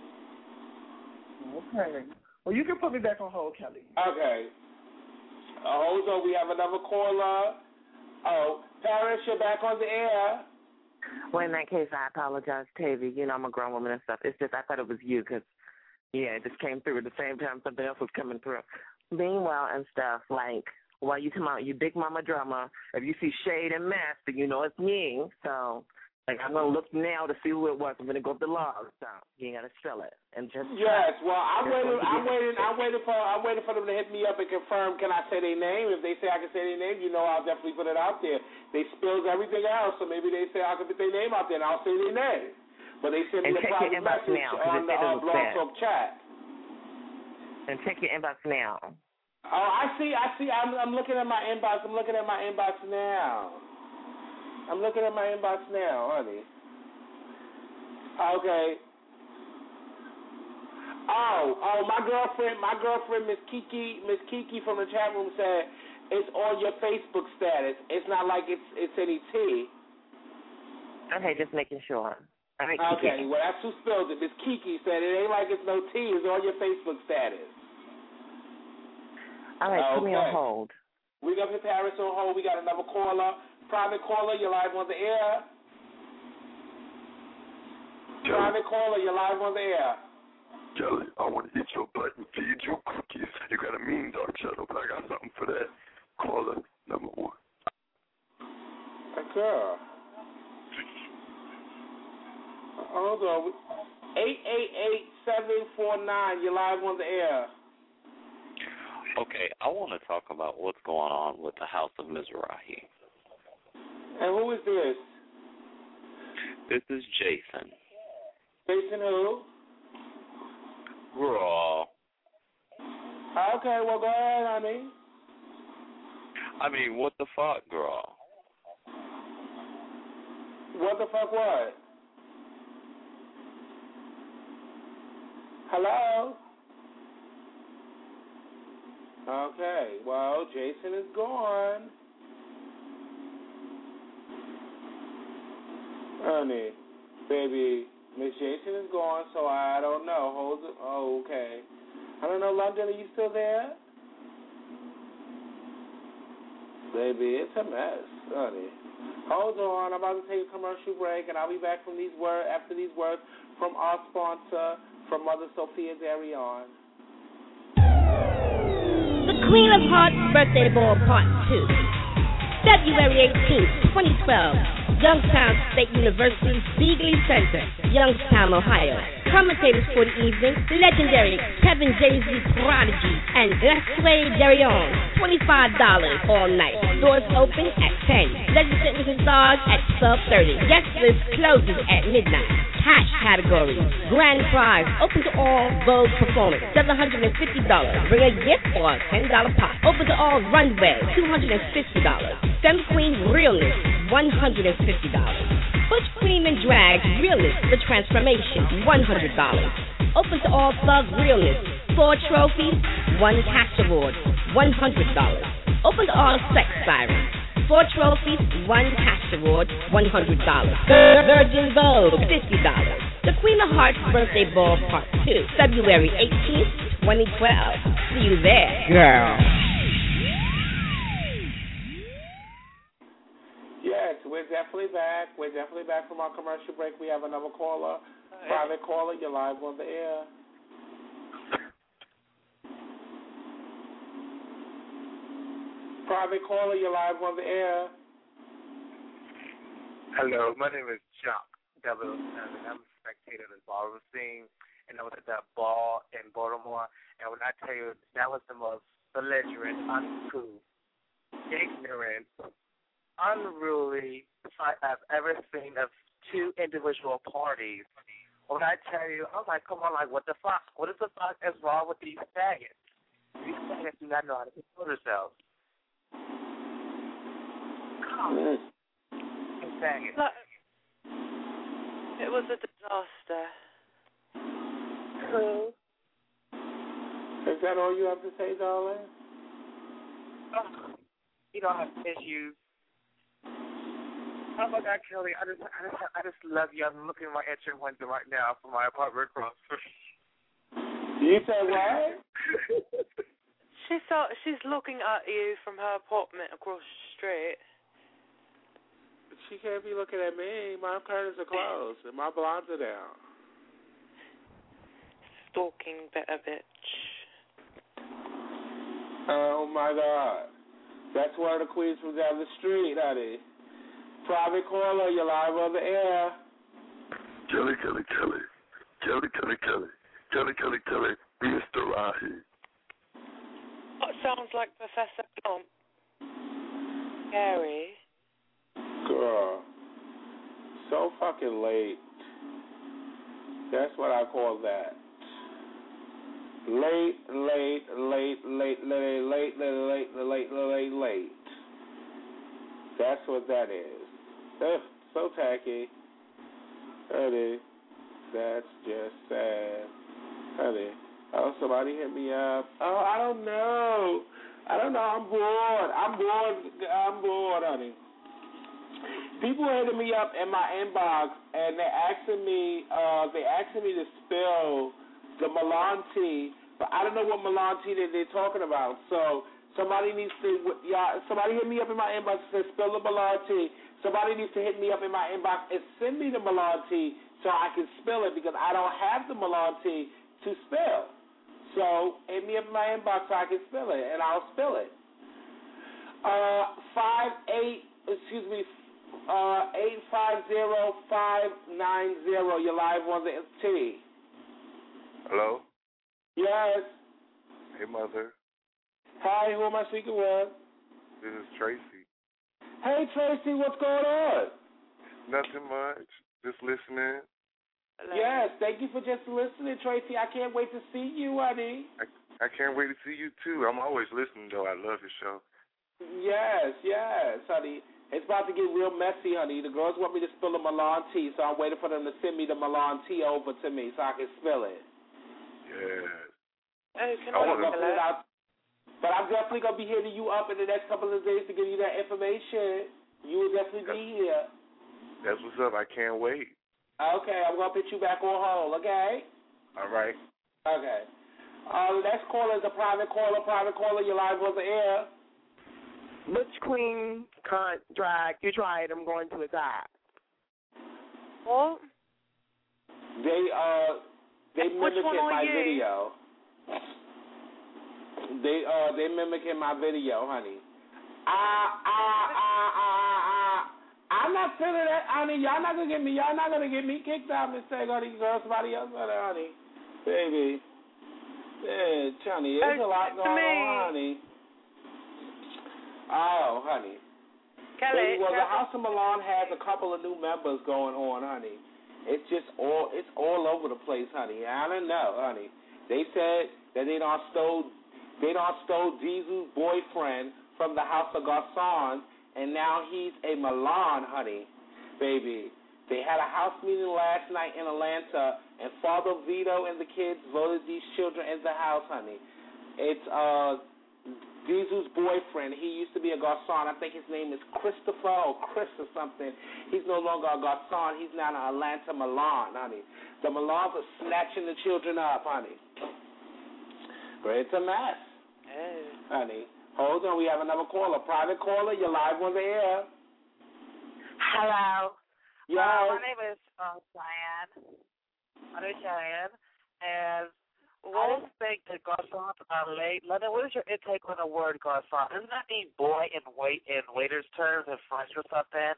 Okay. Well, you can put me back on hold, Kelly. Okay. Uh, hold on, we have another caller. Oh, Paris, you're back on the air. Well, in that case, I apologize, Tavy. You know, I'm a grown woman and stuff. It's just I thought it was you because, yeah, it just came through at the same time something else was coming through. Meanwhile and stuff, like, while you come out, you Big Mama Drama, if you see shade and mess, then you know it's me. So Like, I'm going to look now to see who it was. I'm going to go up the log. So you ain't got to spell it. And just Yes, well, I'm Just waiting, want to I'm get- waiting, I'm waiting for, I'm waiting for them to hit me up and confirm, can I say their name? If they say I can say their name, you know I'll definitely put it out there. They spilled everything else, so maybe they say I can put their name out there, and I'll say their name. But they send me And a check your private inbox message now, 'cause on it the said it uh, was Blog sent. Talk chat. And check your inbox now. Oh, I see, I see. I'm, I'm looking at my inbox. I'm looking at my inbox now. I'm looking at my inbox now, honey. Okay. Oh, oh, my girlfriend, my girlfriend, Miss Kiki, Miss Kiki from the chat room said it's on your Facebook status. It's not like it's it's any T. Okay, just making sure. All right, Okay, Kiki. well that's who spelled it. Miss Kiki said it ain't like it's no T. It's on your Facebook status. All right, put me on Okay. hold. We got Miss Harris on hold. We got another caller, private caller. You're live on the air. Private caller, you're live on the air. Kelly, I want to eat your butt and feed you cookies. You got a mean dog shuttle, but I got something for that. Caller number one. A girl. Hold on. eight eight eight, seven four nine, you're live on the air. Okay, I want to talk about what's going on with the House of Mizrahi. And who is this? This is Jason. Jason who? Raw. Okay, well, go ahead, honey. I mean, what the fuck, girl? What the fuck what? Hello? Okay, well, Jason is gone. Honey, baby, Miss Jason is gone, so I don't know. Hold it. Oh, okay. I don't know, London, are you still there? Baby, it's a mess, honey. Hold on, I'm about to take a commercial break, and I'll be back from these word after these words from our sponsor, from Mother Sophia Darion. The Queen of Hearts Birthday Ball Part two. February eighteenth, twenty twelve. Youngstown State University, Beagley Center, Youngstown, Ohio. Commentators for the evening, the legendary Kevin J Z Prodigy and Leslie Darion. twenty-five dollars all night. Doors open at ten. Legend Fitness starts at twelve thirty. Guest list closes at midnight. Cash category. Grand prize. Open to all Vogue performers. seven hundred fifty dollars. Bring a gift or a ten dollars pop. Open to all Runway. two hundred fifty dollars. Femme Queen Realness. one hundred fifty dollars. Butch Queen and Drag Realness. The Transformation. one hundred dollars. Open to all Thug Realness. Four trophies. One cash award. one hundred dollars. Open to all Sex Sirens. Four trophies, one cash award, one hundred dollars. Virgin Vogue, fifty dollars. The Queen of Hearts Birthday Ball Part two, February eighteenth, twenty twelve. See you there, girl. Yes, we're definitely back. We're definitely back from our commercial break. We have another caller, private caller. You're live on the air. Private caller, you're live on the air. Hello, my name is Chuck double oh seven. I'm a spectator of the ballroom scene, and I was at that ball in Baltimore, and when I tell you, that was the most belligerent, uncool, ignorant, unruly fight I've ever seen of two individual parties. When I tell you, I was like, come on, like, what the fuck? What is the fuck is wrong with these faggots? These faggots do not know how to control themselves. Mm. Look, it was a disaster. True. Is that all you have to say, darling? Oh, you don't have issues. Oh my God, Kelly, I just, I just, I just love you. I'm looking right at your window right now from my apartment across the street. You said what? She saw, she's looking at you from her apartment across the street. She can't be looking at me. My curtains are closed and my blinds are down. Stalking better bitch. Oh my God. That's one of the queens from down the street, honey. Private caller, you're live on the air. Kelly, Kelly, Kelly. Kelly, Kelly, Kelly. Kelly, Kelly, Kelly. Mister Rahi. That sounds like Professor Plump. Scary. Girl. So fucking late. That's what I call that. Late, late, late, late, late, late, late, late, late, late, late. That's what that is. Ugh, so tacky. Honey, that's just sad. Honey, oh, somebody hit me up. Oh, I don't know. I don't know. I'm bored. I'm bored. I'm bored, honey. People hitting me up in my inbox, and they're asking me, uh, they asking me to spill the Milan tea, but I don't know what Milan tea that they're talking about. So somebody needs to, yeah, somebody hit me up in my inbox and said spill the Milan tea. Somebody needs to hit me up in my inbox and send me the Milan tea so I can spill it because I don't have the Milan tea to spill. So hit me up in my inbox so I can spill it, and I'll spill it. Uh, five eight, excuse me. Uh, eight five zero five nine zero. You're live on the T. Hello? Yes. Hey, Mother. Hi, who am I speaking with? This is Tracy. Hey, Tracy, what's going on? Nothing much. Just listening. Yes, thank you for just listening, Tracy. I can't wait to see you, honey. I, I can't wait to see you, too. I'm always listening, though. I love your show. Yes, yes, honey. It's about to get real messy, honey. The girls want me to spill the Milan tea, so I'm waiting for them to send me the Milan tea over to me so I can spill it. Yeah. Oh, can I I wanna- spill it? But I'm definitely going to be hitting you up in the next couple of days to give you that information. You will definitely be here. That's what's up. I can't wait. Okay, I'm going to put you back on hold, okay? All right. Okay. Uh, the next caller is a private caller. Private caller, you're live on the air. Butch Queen, cunt, drag, you tried, I'm going to attack. What? They, uh, they Which mimicking one are my you? video. They, uh, they mimicking my video, honey. Ah, ah, ah, ah, ah. I'm not feeling that, honey. Y'all not gonna get me, y'all not gonna get me kicked out, Miss Tay, honey. Girl, somebody else, honey. Baby. Yeah, honey, there's a lot going on, honey. Oh, honey. Kelly, Baby, well, the Kelly. House of Milan has a couple of new members going on, honey. It's just all, it's all over the place, honey. I don't know, honey. They said that they done stole, they done stole Jesus' boyfriend from the House of Garçons, and now he's a Milan, honey. Baby, they had a house meeting last night in Atlanta, and Father Vito and the kids voted these children in the house, honey. It's, uh... Jesus' boyfriend, he used to be a garçon. I think his name is Christopher or Chris or something. He's no longer a garçon. He's now an Atlanta Milan, honey. The Milans are snatching the children up, honey. It's a mess, Oh. honey. Hold on, we have another caller. Private caller, you're live on the air. Hello. Yes. Uh, my name is uh, Cheyenne. My name is Cheyenne, and I just think that garçons are late. London, what is your intake on the word garçon? Doesn't that mean boy in wait in waiter's terms in French or something?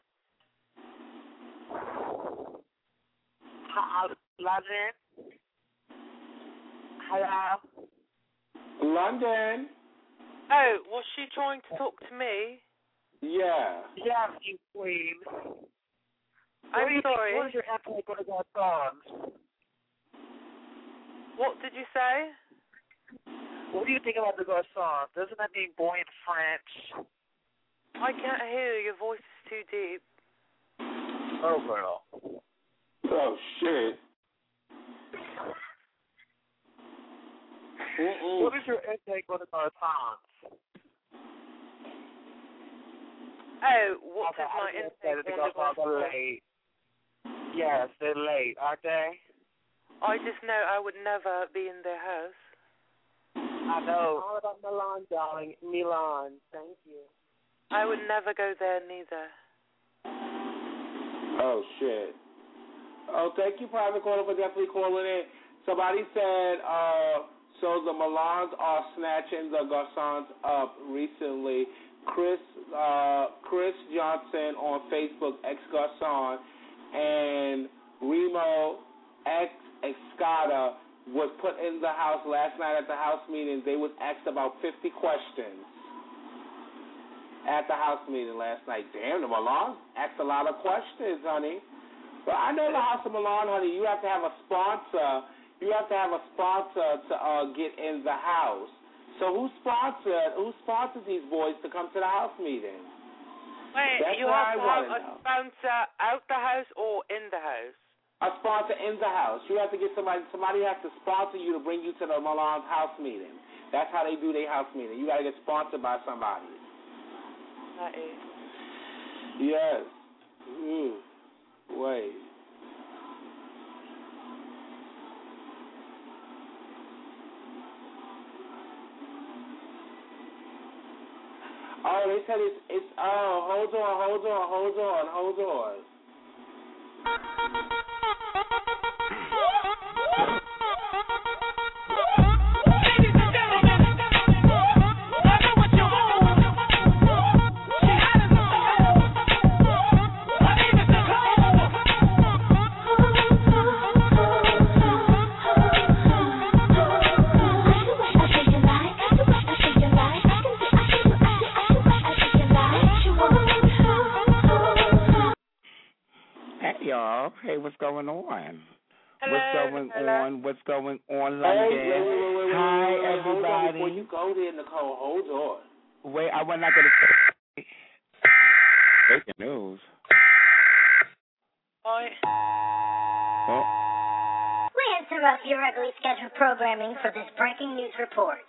Hi, London. Hello. London. Oh, was she trying to talk to me? Yeah. Yes, you queen. I'm what do you sorry. Think, what is your intake on the garçons? What did you say? What do you think about the garçon? Doesn't that mean boy in French? I can't hear you. Your voice is too deep. Oh, girl. Oh, shit. Mm-mm. What is your intake on the garçons? Oh, what okay, is my I just intake said that the on the garçons are garçon? late. Yes, they're late, aren't they? I just know I would never be in their house. I know. All about Milan, darling. Milan. Thank you. I would never go there neither. Oh, shit. Oh, thank you, private caller, for definitely calling in. Somebody said, uh, so the Milans are snatching the garçons up recently Chris uh, Chris Johnson on Facebook, ex Garcon, and Remo ex Escada was put in the house last night at the house meeting. They was asked about fifty questions at the house meeting last night. Damn, the Milan asked a lot of questions, honey. But I know the House of Milan, honey, you have to have a sponsor. You have to have a sponsor to uh, get in the house. So who sponsored? Who sponsored these boys to come to the house meeting? Wait, That's you what have I to want have to a know. sponsor out the house or in the house? A sponsor in the house. You have to get somebody. Somebody has to sponsor you to bring you to the Milan's house meeting. That's how they do their house meeting. You got to get sponsored by somebody. That is. Yes. Mm. Wait. Oh, they said it's it's. Oh, hold on, hold on, hold on, hold on. Y'all, hey, what's going on? Hello, what's going hello. on? What's going on, Hey, London? wait, wait, wait, wait, Hi, wait, wait, wait, hold on everybody. before you go there, Nicole. Hold on. Wait, I was not going to say. Breaking news. Oi. Oh. We interrupt your regularly scheduled programming for this breaking news report.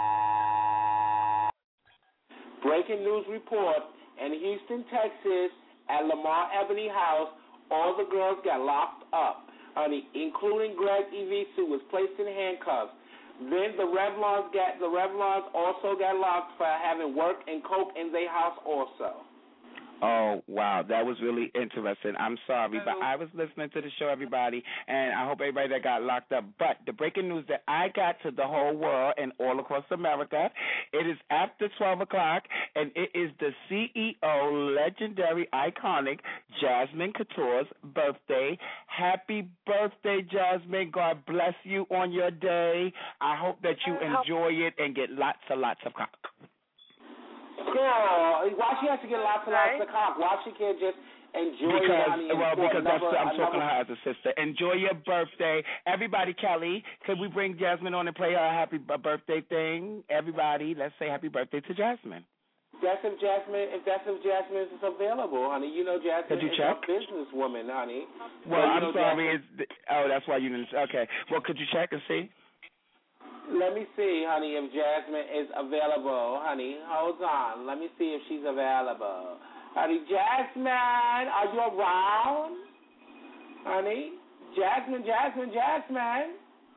Breaking news report in Houston, Texas, at Lamar Ebony House, all the girls got locked up, honey, including Greg Evisu was placed in handcuffs. Then the Revlons got the Revlons also got locked for having work and coke in their house also. Oh, wow. That was really interesting. I'm sorry, but I was listening to the show, everybody, and I hope everybody that got locked up. But the breaking news that I got to the whole world and all across America, it is after twelve o'clock, and it is the C E O, legendary, iconic, Jasmine Couture's birthday. Happy birthday, Jasmine. God bless you on your day. I hope that you enjoy it and get lots and lots of cock. Girl, why she has to get lots and lots of cock? Why she can't just enjoy Because, it, honey, and well, for because that's another, I'm talking to another... her as a sister. Enjoy your birthday, everybody. Kelly, could we bring Jasmine on and play her happy b- birthday thing? Everybody, let's say happy birthday to Jasmine. That's if Jasmine, if that's if Jasmine is available, honey. You know Jasmine Could you is check? a businesswoman, honey. Well, So, you I'm know, sorry. Jasmine... It's, oh, that's why you didn't. Okay. Well, could you check and see? Let me see, honey, if Jasmine is available, honey. Hold on. Let me see if she's available. Honey, Jasmine, are you around? Honey? Jasmine, Jasmine, Jasmine.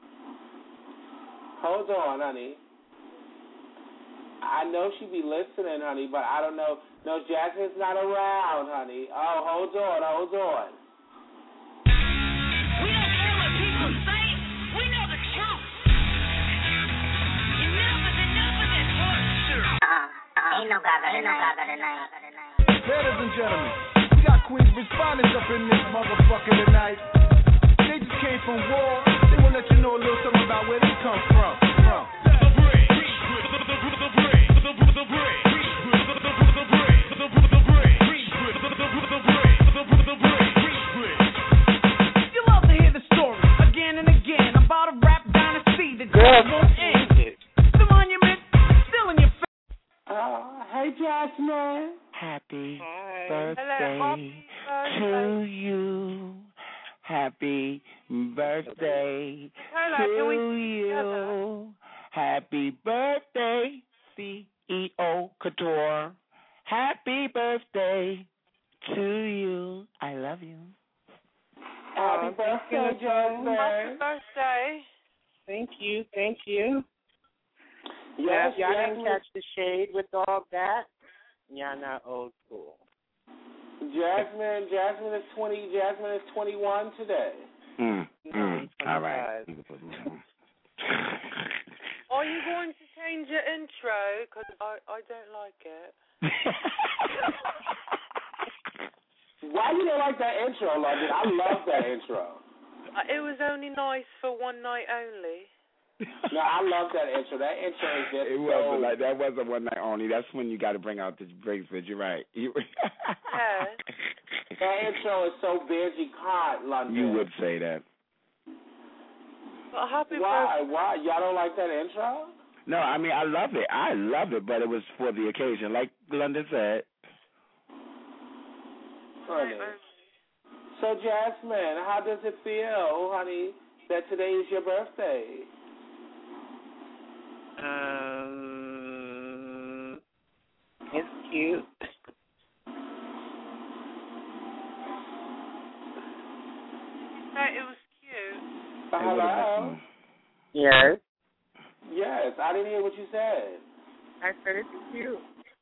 Hold on, honey. I know she be listening, honey, but I don't know. No, Jasmine's not around, honey. Oh, hold on, hold on. We don't care what people say. We know the truth. Enough is enough of this bullshit. Uh-uh. Ain't no gaga tonight. Ain't no gaga tonight. Ladies and gentlemen, we got Queens respondents up in this motherfucker tonight. They just came from war. They want to let you know a little something about where they come from. From. You love to hear the story again and again about a rap dynasty that just won't end. The monument still in your face. Uh, hey, Jasmine. Happy Hi. birthday to you. Happy birthday Hello, to can we you. Happy birthday, C E O Couture. Happy birthday to you. I love you. Happy birthday, Jasmine. Happy birthday. Thank you, thank you. Yes, y'all yes, didn't catch the shade with all that. Y'all not old school. Jasmine, Jasmine is twenty. Jasmine is twenty-one today. Mm, mm, all right. Are you going to change change your intro because I, I don't like it. Why you don't like that intro, London? I love that intro. Uh, it was only nice for one night only. No, I love that intro. That intro is just It so... wasn't like that. Wasn't one night only. That's when you got to bring out the breaks. But you're right. You... yeah. That intro is so busy, caught, London. You would say that. Well, happy Why? birthday. Why? Y'all don't like that intro? No, I mean I love it. I love it, but it was for the occasion, like London said. Honey. So, Jasmine, how does it feel, honey, that today is your birthday? Um, it's cute. No, it was cute. Uh, hello? Yes. Yes, I didn't hear what you said. I said it's cute.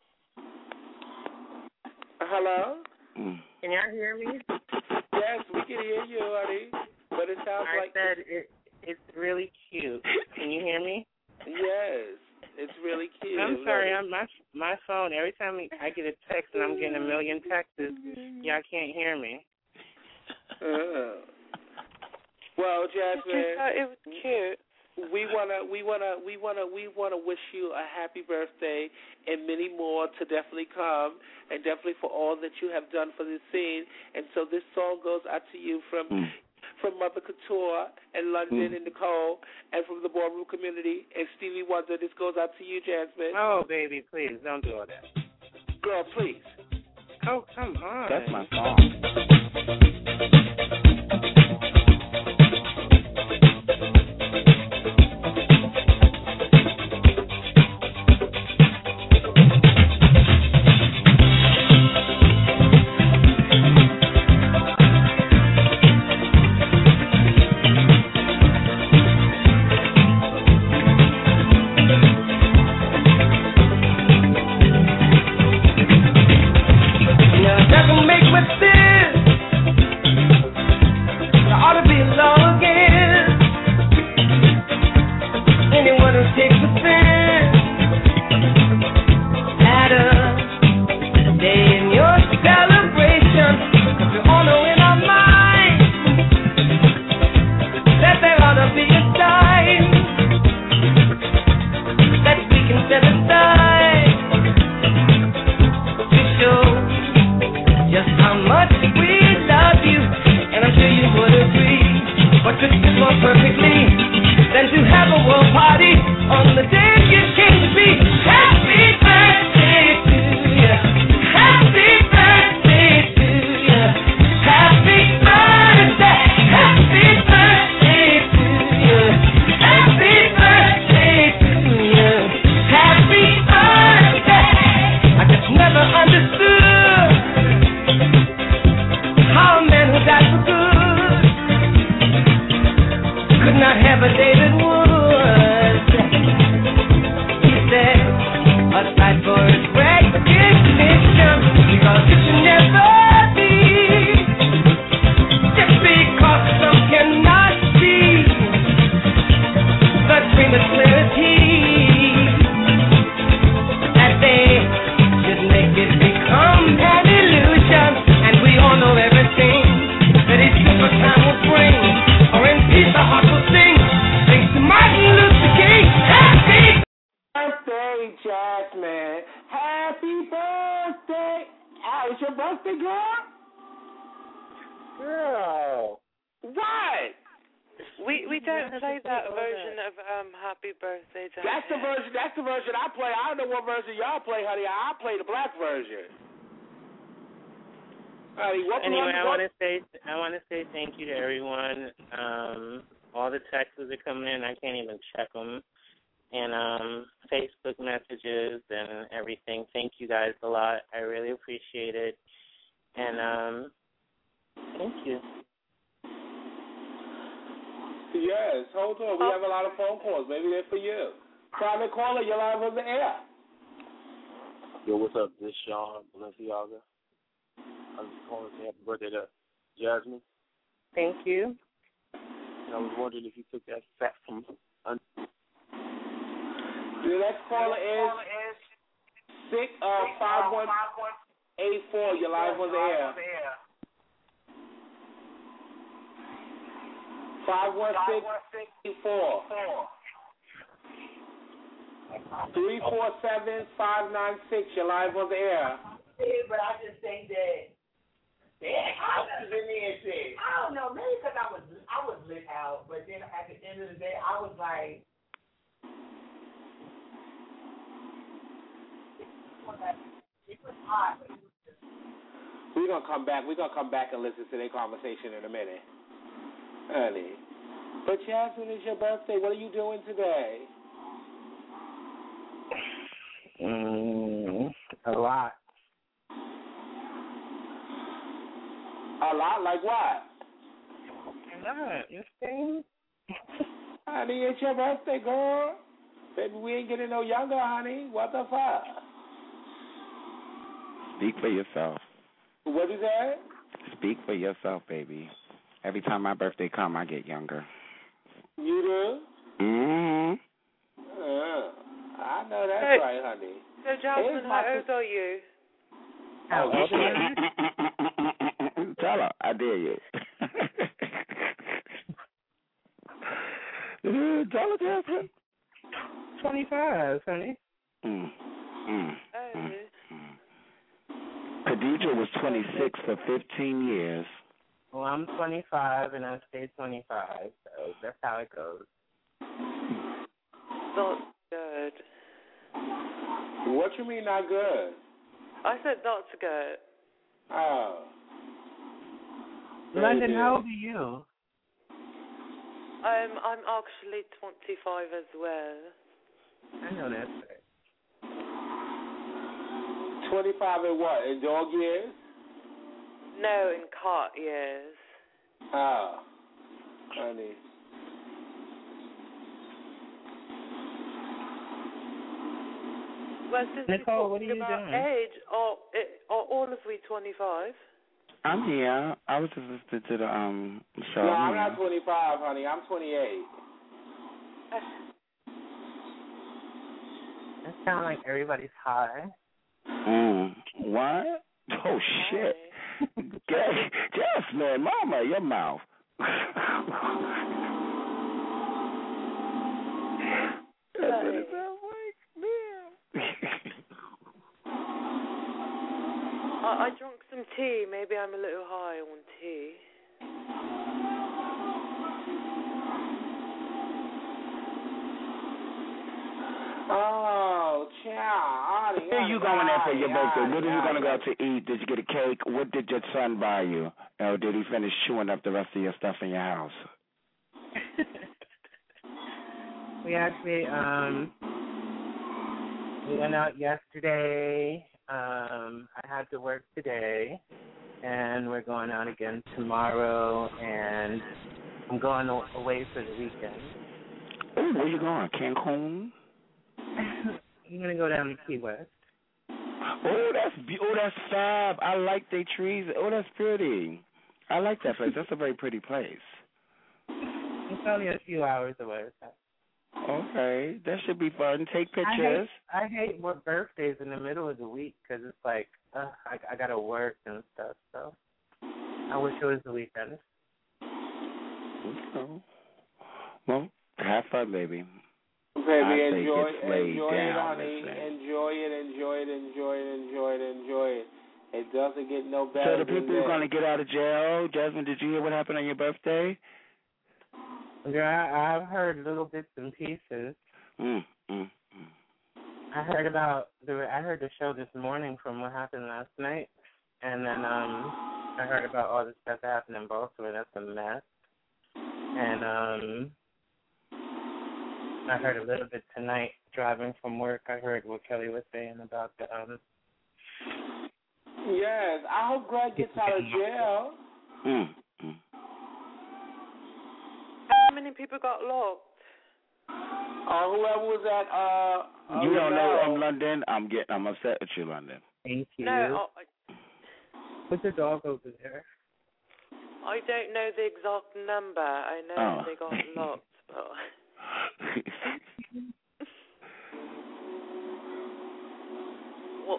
Uh, hello? Can y'all hear me? Yes, we can hear you, honey. But it sounds I like... I said it, it's really cute. Can you hear me? Yes, it's really cute. I'm sorry, I'm, my my phone, every time I get a text and I'm getting a million texts, y'all can't hear me. Uh, well, Jasmine... It was cute. We wanna, we wanna, we wanna, we wanna wish you a happy birthday and many more to definitely come, and definitely for all that you have done for this scene. And so this song goes out to you from mm. from Mother Couture and London mm. and Nicole, and from the ballroom community and Stevie Wonder. This goes out to you, Jasmine. Oh, baby, please don't do all that. Girl, please. Oh, come on. That's my song. Anyway, I want to say I want to say thank you to everyone. Um, all the texts that come in, I can't even check them, and um, Facebook messages and everything. Thank you guys a lot. I really appreciate it, and um, thank you. Yes, hold on. We have a lot of phone calls. Maybe they're for you. Private caller, you're live on the air. Yo, what's up? This is Sean Balenciaga. I was calling to say happy birthday to Jasmine. Thank you. And I was wondering if you took that fat from under. Yeah, that's caller is six uh five one eight four. You're live on the air. Five one six eight four. Three four seven five nine six. You're live on the air. Yeah, but I just think that. Yeah, I was in there and said, I don't know, maybe because I was I was lit out, but then at the end of the day, I was like, it was hot. But it was just... We're gonna come back. We're gonna come back and listen to their conversation in a minute, honey. But Jasmine, it's your birthday. What are you doing today? Mm, a lot. A lot? Like what? Not, you see? Honey, it's your birthday, girl. Baby, we ain't getting no younger, honey. What the fuck? Speak for yourself. What is that? Speak for yourself, baby. Every time my birthday come, I get younger. You do? Mm-hmm. Uh, I know that's Hey. right, honey. So, Jasmine, Hey, how old are you? How old are you? Tell her, I dare you. Tell her, Jasmine. twenty-five, honey. Mm. Mm. Oh. Mm. Mm. Khadija was twenty-six for fifteen years. Well, I'm twenty-five, and I stay twenty-five, so that's how it goes. Not good. What you mean not good? I said not good. Oh. London, how old are you? Um, I'm actually twenty-five as well. I know that's right. twenty-five in what? In dog years? No, in cat years. Oh. Honey. Well, since Nicole, we're what are you about doing? age, are, are all of we twenty-five? I'm here. I was just listening to the um show. No, I'm I'm not twenty-five, honey. I'm twenty-eight. It sounds like everybody's high. Mm. What? Oh shit! Jasmine, mama, your mouth. That's what it sounds like. I, I drank some tea. Maybe I'm a little high on tea. Oh, child. Where you going there for your birthday? What are you going to go to eat? Did you get a cake? What did your son buy you? Or did he finish chewing up the rest of your stuff in your house? We actually, um, we went out yesterday. Um, I had to work today, and we're going out again tomorrow, and I'm going away for the weekend. Oh, where you going? Cancun? I'm going to go down to Key West. Oh, that's be- oh, that's fab. I like the trees. Oh, that's pretty. I like that place. That's a very pretty place. It's only a few hours away. So. Okay, that should be fun. Take pictures. I hate, I hate what birthdays in the middle of the week because it's like uh, I, I got to work and stuff. So I wish it was the weekend. Okay. Well, have fun, baby. Baby, I enjoy, think it's laid enjoy it, down, honey. listen. Enjoy it, enjoy it, enjoy it, enjoy it, enjoy it. It doesn't get no So better the than people who are that. going to get out of jail, Jasmine, did you hear what happened on your birthday? Yeah, I've heard little bits and pieces. Mm, mm, mm. I heard about the. I heard the show this morning from what happened last night, and then um, I heard about all the stuff that happened in Baltimore. That's a mess. And um, I heard a little bit tonight driving from work. I heard what Kelly was saying about the um. Yes, I hope Greg gets out of jail. Mm, mm. How many people got locked? Uh, whoever was at uh. uh You don't know Lamelo. I'm London. I'm getting. I'm upset with you, London. Thank you. No, I, Put the dog over there. I don't know the exact number. I know Oh. they got locked, but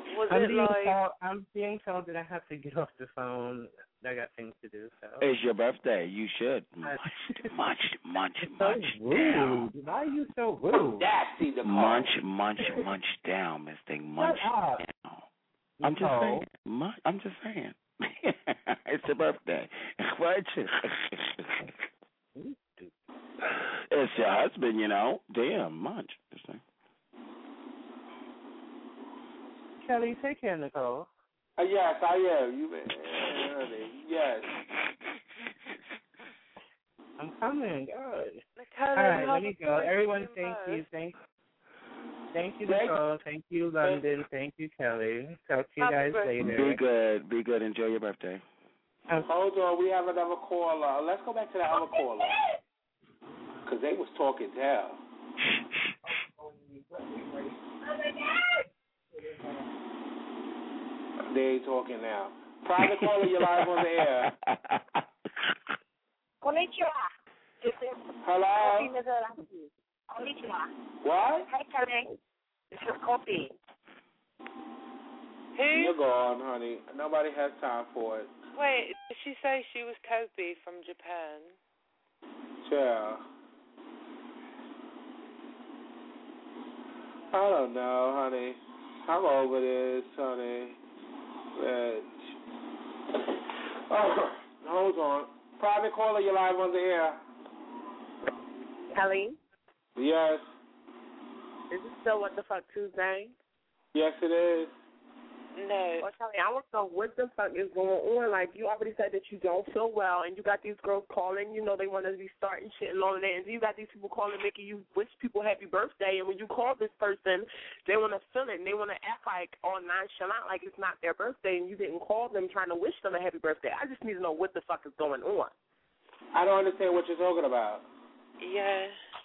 was I'm it being like? Told, I'm being told that I have to get off the phone. I got things to do. So it's your birthday. You should munch, munch, munch, munch so down. rude. Why are you so rude? Nasty, Nicole. Munch, munch, munch down, Miss Thing. Munch up. down. I'm just Nicole. saying. Munch, I'm just saying. It's your birthday. Munch. It's your husband, you know. Damn, munch. Just saying. Kelly, take care, Nicole. Uh, yes, I am. You man, yes. I'm coming. Good. Nicole, All right, how let me was go. the Everyone, birthday thank first? you. Thank, thank you, Thank- Nicole. Thank you, London. Thank you, Kelly. Talk to you Happy guys birthday. later. Be good. Be good. Enjoy your birthday. Hold on, we have another caller. Let's go back to the other caller. Because they was talking down. They ain't talking now. Private caller, you're live on the air. Konnichiwa. This is Hello? Kopi Mizoraki. Konnichiwa. What? Hi, Kelly. This is Kopi. Who? You're gone, honey. Nobody has time for it. Wait, did she say she was Kobe from Japan? Yeah. I don't know, honey. I'm over this, honey. Bitch. Oh, hold on. Private caller, you're live on the air. Kelly, Yes. is it still What the Fuck Tuesday? Yes, it is. No. Well, Kelly, I want to know what the fuck is going on. Like, you already said that you don't feel well, and you got these girls calling. You know they want to be starting shit and all of that. And you got these people calling, making you wish people happy birthday. And when you call this person, they want to feel it, and they want to act like all nonchalant, like it's not their birthday, and you didn't call them trying to wish them a happy birthday. I just need to know what the fuck is going on. I don't understand what you're talking about. Yeah.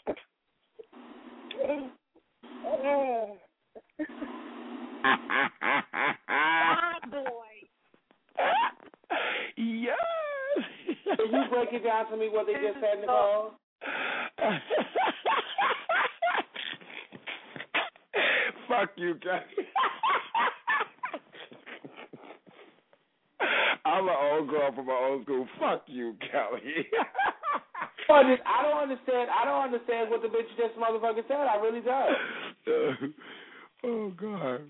Bad boy. Yes. Can you break it down to me what they just said, Nicole? Fuck you, Kelly. I'm an old girl from an old school. Fuck you, Kelly. I just- I don't understand. I don't understand what the bitch just motherfucker said. I really don't. Oh God.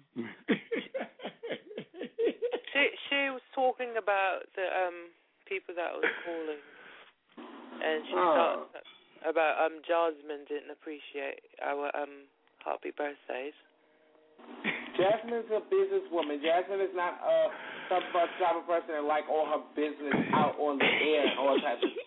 She she was talking about the um people that was calling, and she Oh. started about um Jasmine didn't appreciate our um happy birthdays. Jasmine's a businesswoman. Jasmine is not a some type of person that like all her business out on the air and all types of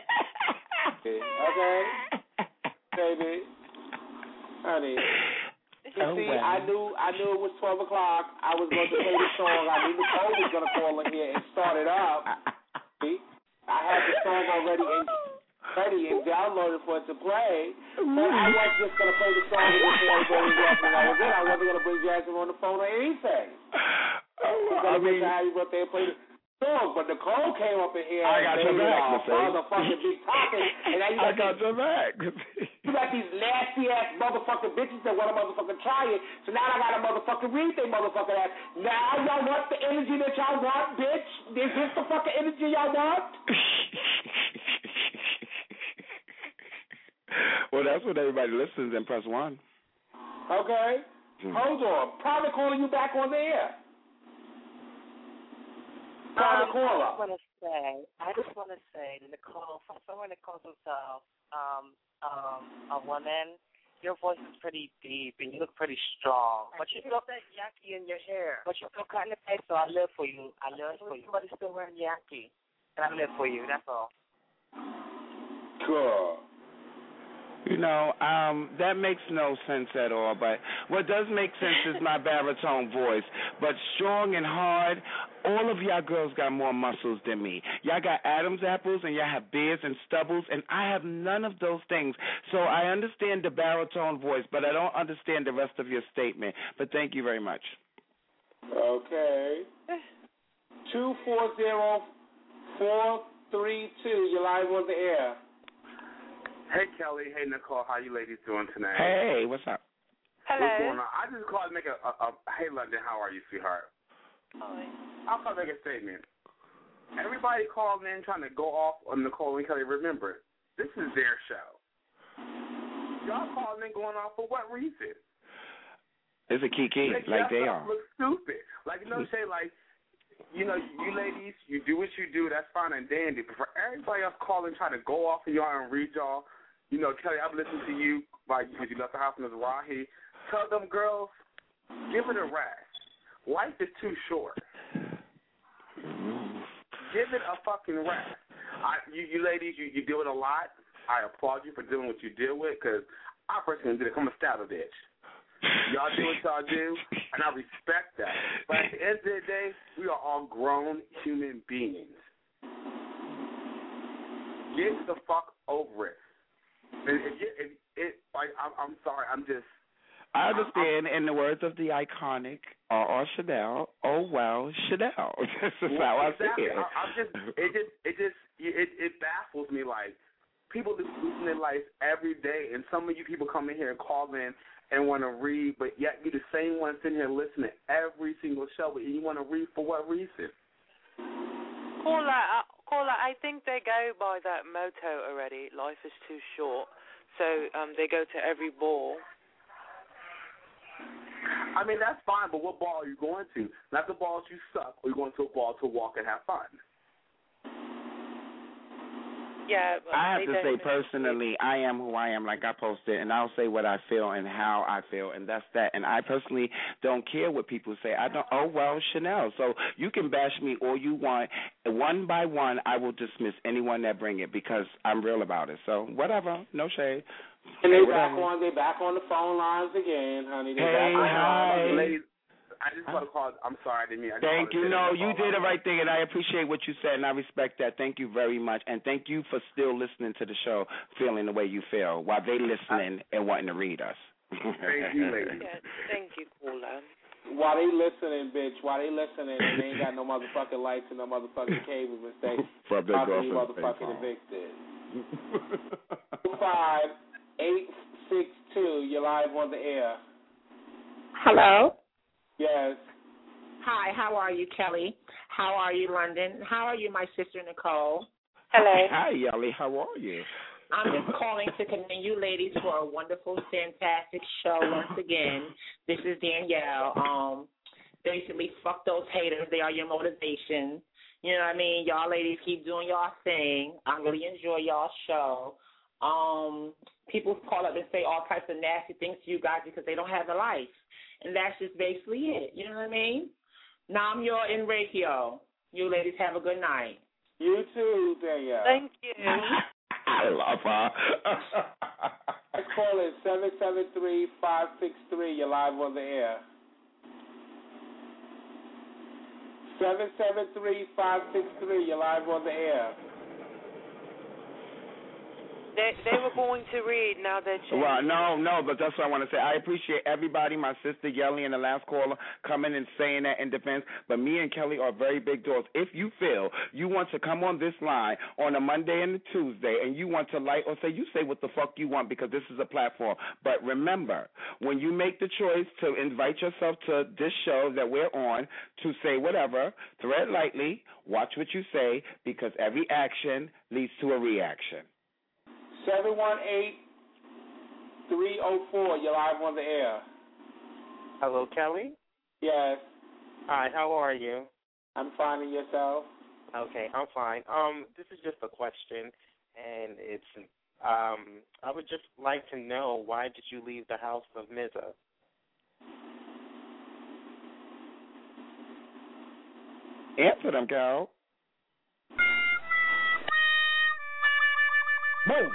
okay, baby, honey. You Oh, see, well. I knew I knew it was twelve o'clock. I was going to play the song. I knew Nicole was going to call in here and start it up. See, I had the song already and ready and downloaded for it to play. But I wasn't just going to play the song and just say everybody Jasmine I was in. I wasn't going to bring Jasmine on the phone or anything. I was going to bring the happy birthday and play the song. But Nicole came up in here I and got made your it back, a Mister motherfucking big topic. And now you I got got your back. You got these nasty ass motherfucking bitches that want to motherfucking try it. So now I got to motherfucking read they motherfucking ass. Now y'all want the energy that y'all want, bitch? Is this the fucking energy y'all want? Well, that's what everybody listens and press one. Okay. Hmm. Hold on. Private calling you back on the air. Private Um, I caller. just want to say, I just want to say to Nicole, from someone that calls himself um, um, a woman, your voice is pretty deep and you look pretty strong. But you still that yaki in your hair. But you still cutting the face, so I live for you. I live for you. Somebody's still wearing yaki, and I live for you. That's all. Cool. You know, um, that makes no sense at all. But what does make sense is my baritone voice. But strong and hard, all of y'all girls got more muscles than me. Y'all got Adam's apples and y'all have beards and stubbles, and I have none of those things. So I understand the baritone voice, but I don't understand the rest of your statement. But thank you very much. Okay. Two four zero four three two. You're live on the air. Hey, Kelly. Hey, Nicole. How you ladies doing tonight? Hey, what's up? Hello. What's going on? I just called to make a, a, a hey, London, how are you, sweetheart? Hi. I'll call to make a statement. Everybody calling in trying to go off on Nicole and Kelly. Remember, this is their show. Y'all calling in going off for what reason? It's a kiki, Make like they are. Look stupid. Like, you know what I'm saying? Like, you know, you ladies, you do what you do. That's fine and dandy. But for everybody else calling, trying to go off of y'all and read y'all, you know, Kelly, I've listened to you like because you left the house in Mizrahi. Tell them girls, give it a rest. Life is too short. Give it a fucking rest. I, you, you ladies, you, you deal with a lot. I applaud you for doing what you deal with because I personally did it. I'm a stab a bitch. Y'all do what y'all do, and I respect that. But at the end of the day, we are all grown human beings. Get the fuck over it. If, if, if, if, like, I'm, I'm sorry, I'm just. I understand. I'm, in the words of the iconic R R. Chanel, oh well, Chanel. This is well, how exactly. I see it. I, I'm just. It just. It just. It, it baffles me. Like people just losing their life every day, and some of you people come in here and call in and want to read, but yet you're the same one sitting here listening every single show, but you want to read for what reason? Caller, uh, caller, I think they go by that motto already. Life is too short, so um, they go to every ball. I mean, that's fine, but what ball are you going to? Not the balls you suck, or you're going to a ball to walk and have fun. Yeah, I have to say personally, I am who I am, like I posted, and I'll say what I feel and how I feel, and that's that. And I personally don't care what people say. I don't. Oh well, Chanel. So you can bash me all you want. One by one, I will dismiss anyone that bring it because I'm real about it. So whatever, no shade. And they hey, back on. They back on the phone lines again, honey. They hey, back hi. on. Ladies, I just want to call. I'm sorry, I didn't mean. I just Thank you. to No, you did the right thing, and I appreciate what you said, and I respect that. Thank you very much, and thank you for still listening to the show, feeling the way you feel while they listening and wanting to read us. Thank you, ladies. Yeah, thank you, caller. While they listening, bitch, while they listening, and they ain't got no motherfucking lights and no motherfucking cables and stay From their talking you girlfriend's motherfucking face, evicted. Five eight six two. You're live on the air. Hello. Yes. Hi, how are you, Kelly? How are you, London? How are you, my sister, Nicole? Hello. Hi, Yali. How are you? I'm just calling to commend you ladies for a wonderful, fantastic show once again. This is Danielle. Um, basically, fuck those haters. They are your motivation. You know what I mean? Y'all ladies keep doing y'all thing. I really enjoy y'all show. Um, people call up and say all types of nasty things to you guys because they don't have a life. And that's just basically it. You know what I mean? Nam yo in radio. You ladies have a good night. You too, Danielle. Thank you. I love her. Let's call it seven seven three, five six three. You're live on the air. seven seven three, five six three. You're live on the air. They they were going to read, now they're changing. Well, no, no, but that's what I want to say. I appreciate everybody, my sister Yelly and the last caller, coming and saying that in defense. But me and Kelly are very big doors. If you feel you want to come on this line on a Monday and a Tuesday and you want to like or say, you say what the fuck you want because this is a platform. But remember, when you make the choice to invite yourself to this show that we're on to say whatever, tread lightly, watch what you say because every action leads to a reaction. seven one eight, three oh four, you're live on the air. Hello, Kelly? Yes. Hi, how are you? I'm fine, and yourself? Okay, I'm fine. Um, this is just a question, and it's, um, I would just like to know, why did you leave the house of Miza? Answer them, Carol. Boom.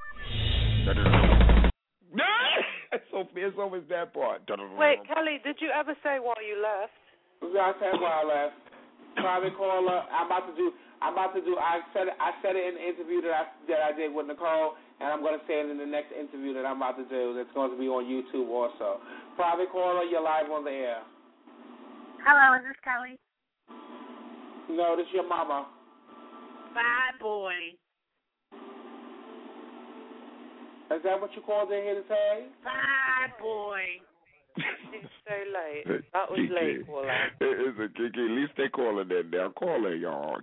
It's so it's always that part. Wait, Kelly, did you ever say why you left? I said why I left. Private caller. I'm about to do. I'm about to do. I said. It, I said it in the interview that I that I did with Nicole, and I'm going to say it in the next interview that I'm about to do. That's going to be on YouTube also. Private caller, you're live on the air. Hello, is this Kelly? No, this is your mama. Bye, boy. Is that what you called in here to say? Bye, boy. That was Kiki. late, Paula. It is a Kiki. At least they calling in there. Calling y'all.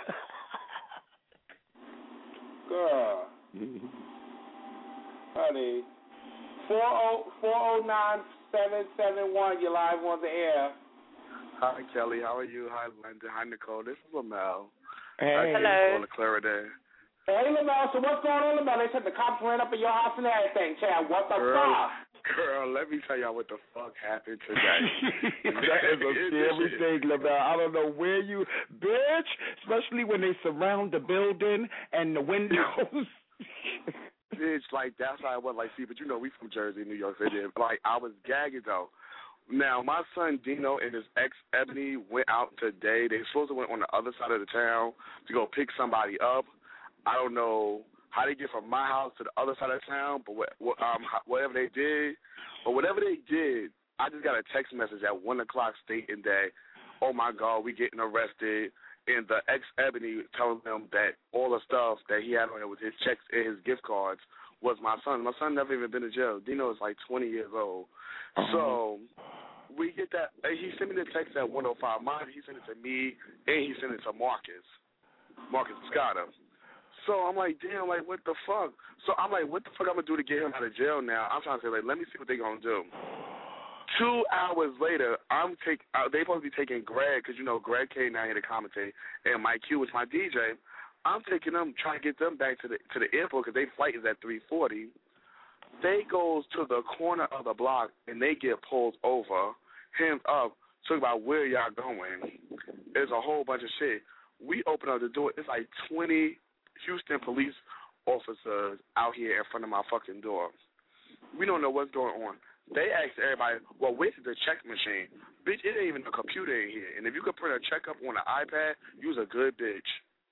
Girl. Honey. four oh nine seven seven one, you're live on the air. Hi, Kelly. How are you? Hi, Linda. Hi, Nicole. This is Lamel. Hey. Hello. Nicole Clariday. Hey, Lamel. So what's going on, Lamel? They said the cops ran up in your house and everything, Chad. What the Girl, fuck? girl, let me tell y'all what the fuck happened today. That is a scary thing, Lamel. I don't know where you, bitch, especially when they surround the building and the windows. Bitch, like, that's how I was. Like, see, but you know, we from Jersey, New York City. Like, I was gagging, though. Now, my son Dino and his ex Ebony went out today. They supposed to went on the other side of the town to go pick somebody up. I don't know how they get from my house to the other side of town, but what, what, um, whatever they did, but whatever they did, I just got a text message at one o'clock stating that, oh my God, we getting arrested. And the ex Ebony telling them that all the stuff that he had on it with his checks and his gift cards was my son. My son never even been to jail. Dino is like twenty years old. Uh-huh. So we get that. He sent me the text at one oh five. Mine, he sent it to me, and he sent it to Marcus, Marcus Escada. So I'm like, damn, like, what the fuck? So I'm like, what the fuck I'm going to do to get him out of jail now? I'm trying to say, like, let me see what they going to do. Two hours later, I'm take. Uh, they supposed to be taking Greg, because, you know, Greg came down here to commentate, and Mike Q was my D J. I'm taking them, trying to get them back to the to the airport, because their flight is at three forty. They goes to the corner of the block, and they get pulled over, hands up, talking about where y'all going. There's a whole bunch of shit. We open up the door. It's like twenty Houston police officers out here in front of my fucking door. We don't know what's going on. They asked everybody, well, where's the check machine? Bitch, it ain't even a computer in here. And if you could print a check up on an iPad, you's a good bitch.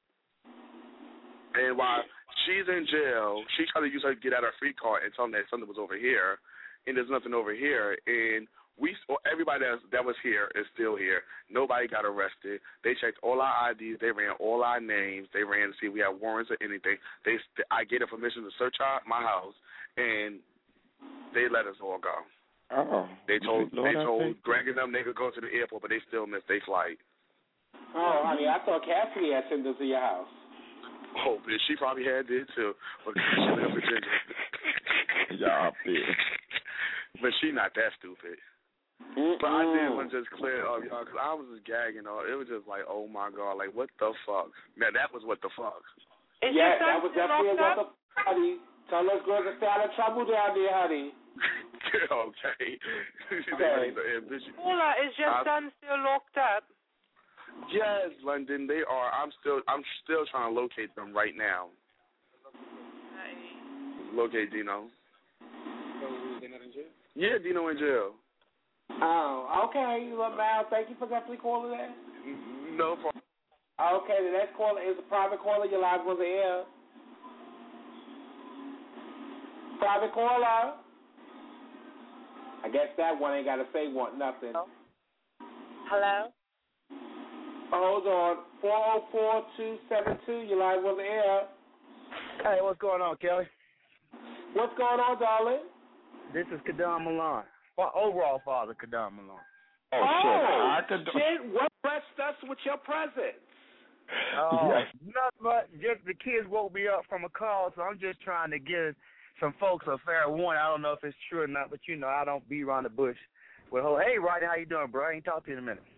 And while she's in jail, she tried to use her to get out her free card and tell them that something was over here, and there's nothing over here. And we, everybody that was, that was here is still here. Nobody got arrested. They checked all our I Ds. They ran all our names. They ran to see if we had warrants or anything. They, I gave them permission to search our, my house, and they let us all go. Oh. They told Lord, they told Greg and them they could go to the airport, but they still missed their flight. Oh, honey, I thought Cassidy had sent us to your house. Oh, bitch, she probably had did too. But she live in Virginia. Y'all bitch. But she not that stupid. Mm-mm. But I did want to just clear up, y'all, because I was just gagging. All it was just like, oh my God, like what the fuck? Now that was what the fuck. Is yeah, that was definitely what the fuck, honey. Tell us girls to stay out of trouble down there, honey. Okay. Okay. Paula, is your I, son still locked up? Yes, London, they are. I'm still I'm still trying to locate them right now. Hey. Locate Dino. Yeah, Dino in jail. Oh, okay. Well, now, thank you for definitely calling that. No problem. Okay, the next caller is a private caller. You're live on the air. Private caller. I guess that one ain't got to say one, nothing. Hello? Oh, hold on. four oh four, two seven two, you're live on the air. Hey, what's going on, Kelly? What's going on, darling? This is Kadam Milan. Well, overall father, Kadam Milan. Oh, oh shit. I could... shit. What blessed us with your presence? Oh, yes. Nothing but just the kids woke me up from a call, so I'm just trying to give some folks a fair warning. I don't know if it's true or not, but you know, I don't beat around the bush. Well, hey, Rodney, how you doing, bro? I ain't talked to you in a minute.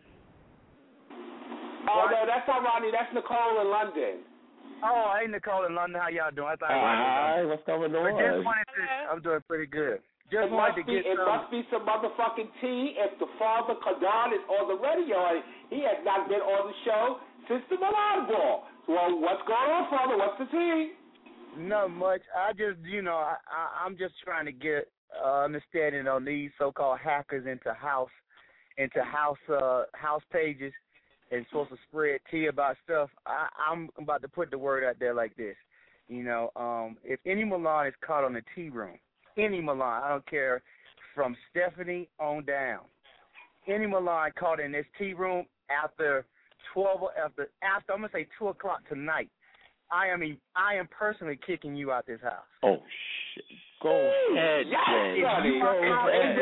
Oh, no, that's not Rodney. That's Nicole in London. Oh, hey, Nicole in London. How y'all doing? I thought Hi, what's going on? But just wanted to, I'm doing pretty good. Just it wanted must to be, get It some, must be some motherfucking tea if the father Kadan is on the radio. He has not been on the show since the Milan ball. Well, what's going on, father? What's the tea? Not much. I just, you know, I, I, I'm just trying to get uh, understanding on these so-called hackers into house, into house, uh, house pages, and supposed to spread tea about stuff. I, I'm about to put the word out there like this. You know, um, if any Milan is caught on the tea room, any Milan, I don't care, from Stephanie on down, any Milan caught in this tea room after twelve, after after I'm gonna say two o'clock tonight, I am I am personally kicking you out this house. Oh shit! Go ahead, Yes, Jay. buddy. Go ahead.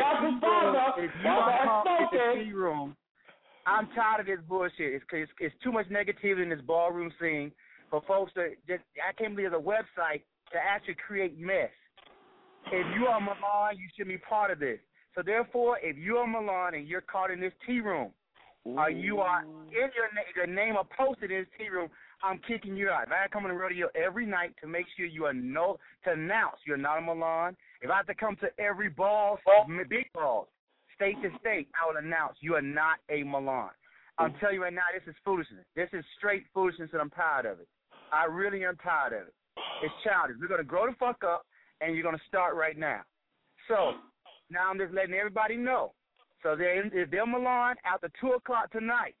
If you are caught in the tea room, I'm tired of this bullshit. It's, it's it's too much negativity in this ballroom scene for folks to just. I can't believe there's a website to actually create mess. If you are Milan, you should be part of this. So therefore, if you are Milan and you're caught in this tea room, or you are in your na- your name are posted in this tea room, I'm kicking you out. If I come on the rodeo every night to make sure you are no to announce you're not a Milan. If I have to come to every ball, big balls, state to state, I will announce you are not a Milan. I'm telling you right now, this is foolishness. This is straight foolishness, and I'm tired of it. I really am tired of it. It's childish. We're going to grow the fuck up, and you're going to start right now. So now I'm just letting everybody know. So they're in, if they're Milan, after two o'clock tonight,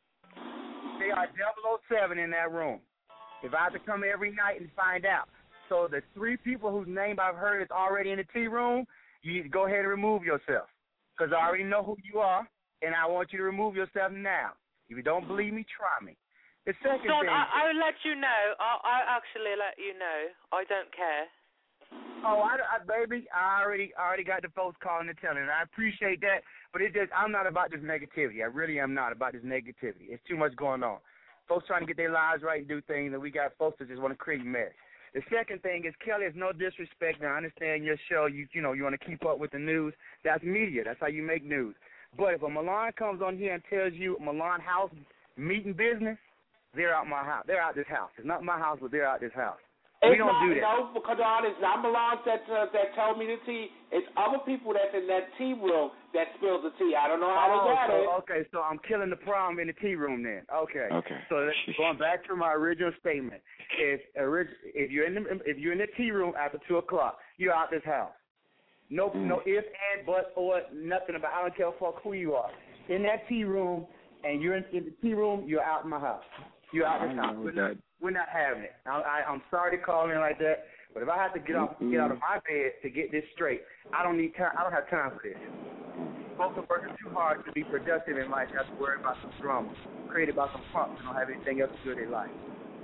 they are double oh seven in that room. If I have to come every night and find out. So the three people whose name I've heard is already in the tea room, you need to go ahead and remove yourself. Because I already know who you are, and I want you to remove yourself now. If you don't believe me, try me. The second Don, thing... I, I'll let you know. I'll, I'll actually let you know. I don't care. Oh, I, I, baby, I already I already got the folks calling and telling, and I appreciate that, but it just, I'm not about this negativity. I really am not about this negativity. It's too much going on. Folks trying to get their lives right and do things, and we got folks that just want to create mess. The second thing is, Kelly, it's no disrespect. Now, I understand your show, you you know, you want to keep up with the news. That's media. That's how you make news. But if a Milan comes on here and tells you Milan house meeting business, they're out my house. They're out this house. It's not my house, but they're out this house. We It's don't not, do that. No, because it's not Milan that uh, that told me the tea. It's other people that's in that tea room that spilled the tea. I don't know how Oh, they got so, it. okay, so I'm killing the problem in the tea room then. Okay. Okay. So that's going back to my original statement. If if you're in the if you're in the tea room after two o'clock, you're out this house. No mm. no if and but or nothing about. I don't care fuck who you are. In that tea room, and you're in, in the tea room, you're out in my house. You're out this house. We're not, we're not having it. I, I, I'm sorry to call in like that, but if I have to get off, get out of my bed to get this straight, I don't need time. I don't have time for this. Folks are working too hard to be productive in life. Have to worry about some drama created by some punks who don't have anything else to do in their life.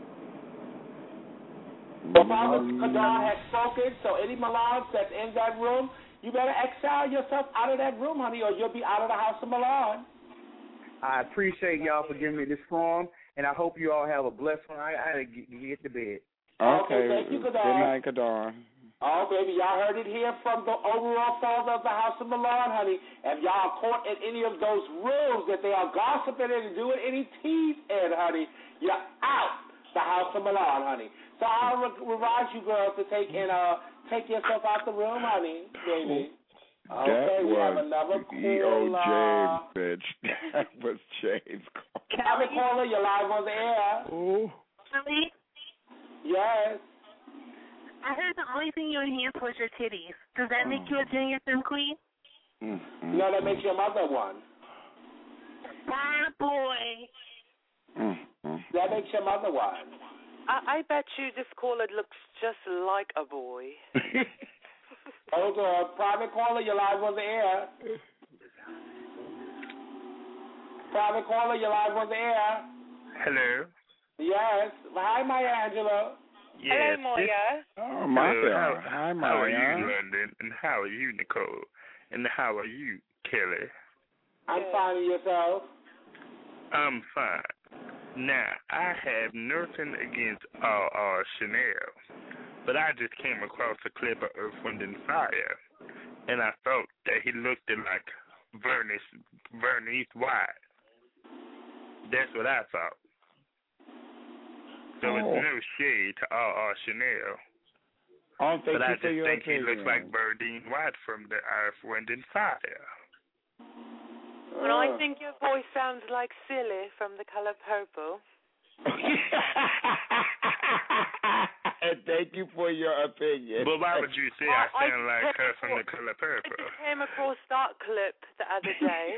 Well, Father Kadar has spoken, so any Milans that's in that room, you better exile yourself out of that room, honey, or you'll be out of the house of Milan. I appreciate y'all for giving me this forum, and I hope you all have a blessed one. I, I gotta get, get to bed. Okay. Okay, thank you, Kadar. Good night, Kadar. Oh, baby, y'all heard it here from the overall father of the house of Milan, honey. If y'all are caught in any of those rooms that they are gossiping and doing any teas in, honey, you're out the house of Milan, honey. So I'll advise you girls to take and uh take yourself out the room, honey, baby. Okay, that we have was another E O caller. James, bitch. That was James. Calvin caller, you're live on the air. Oh. Really? Yes. I heard the only thing you enhance was your titties. Does that make you a junior sim queen? Mm-hmm. No, that makes your mother one. Bad boy. Mm-hmm. That makes your mother one. I, I bet you this caller looks just like a boy. Hold on. Private caller, you're live on the air. Private caller, you're live on the air. Hello. Yes. Hi, Maya Angelou. Yes. Hello, Moya. Oh, Maya. Hi, Maya. How are you, London? And how are you, Nicole? And how are you, Kelly? I'm fine. And yourself? I'm fine. Now, I have nothing against uh, uh, Chanel, but I just came across a clip of Earth, Wind, and Fire, and I thought that he looked like Vernice, Vernice White. That's what I thought. So oh. it's no shade to uh, uh, Chanel. Oh, thank but you I for just your think opinion. he looks like Berdine White from the Earth, Wind, and Fire. Well, I think your voice sounds like Silly from The Color Purple. Thank you for your opinion. But why would you say I I, sound I like her from The Color Purple? I came across that clip the other day.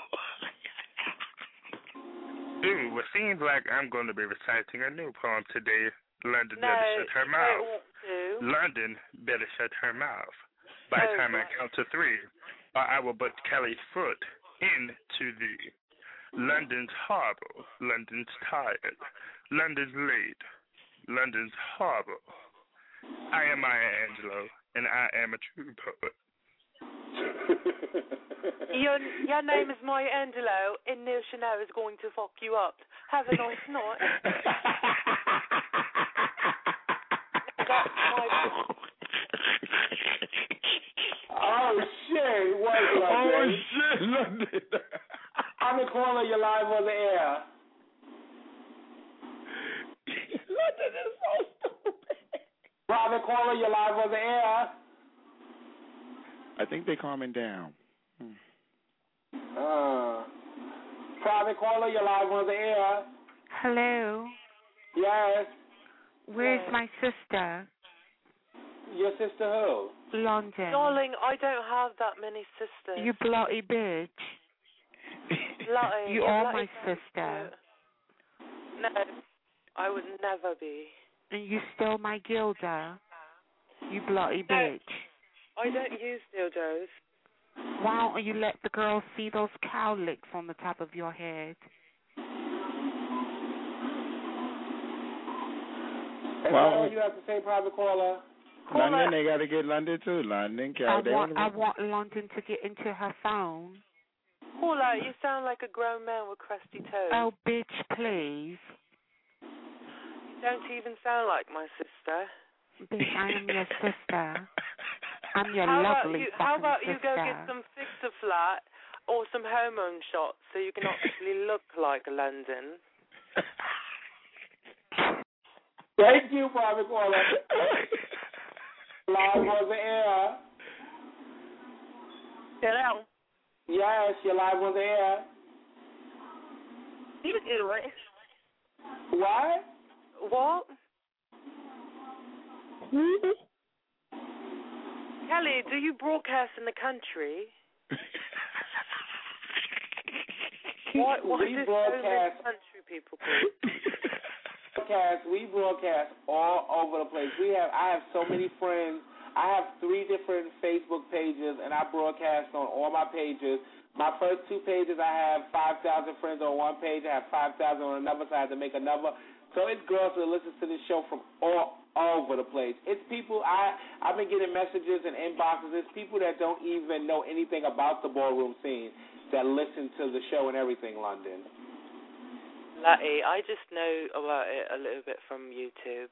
Ooh, it seems like I'm going to be reciting a new poem today. London no, better shut her you mouth. don't want to. London better shut her mouth. By the Oh, time right. I count to three, or I will put Kelly's foot into thee. London's horrible. London's tired. London's late. London's horrible. I am Maya Angelou, and I am a true poet. Your your name is Maya Angelou, and Neil Chanel is going to fuck you up. Have a nice night. Oh shit! What is Oh London? shit, London. I'm the caller. You're live on the air. London is so stupid. Private caller, you're live on the air. I think they're calming down. Hmm. Uh, private caller, you're live on the air. Hello. Yes. Where's my sister? Your sister who? London. Darling, I don't have that many sisters. You bloody bitch. Bloody, You you're are bloody my sister. No, I would never be. And you stole my Gilda. You bloody No. bitch. I don't use dildos. Why don't you let the girls see those cow licks on the top of your head? Is Well, that all you have to say, private caller? London, they got to get London too. London, I Cal, they want, I wanna- want London to get into her phone. Paula, you sound like a grown man with crusty toes. Oh, bitch, please. You don't even sound like my sister. Bitch, I am your sister. I'm your how about lovely you, fucking How about you sister. go get some Fix-A-Flat or some hormone shots so you can actually look like London? Thank you, private caller. Live on the air. Hello. Yes, you're live on the air. You did right. What? What? Kelly, do you broadcast in the country? Why, why We do so broadcast- many country people call? Broadcast, we broadcast all over the place. We have, I have so many friends. I have three different Facebook pages, and I broadcast on all my pages. My first two pages, I have five thousand friends on one page. I have five thousand on another, so I have to make another. So it's girls that listen to this show from all over the place. It's people, I, I've been getting messages and inboxes. It's people that don't even know anything about the ballroom scene that listen to the show and everything, London. Lottie, I just know about it a little bit from YouTube.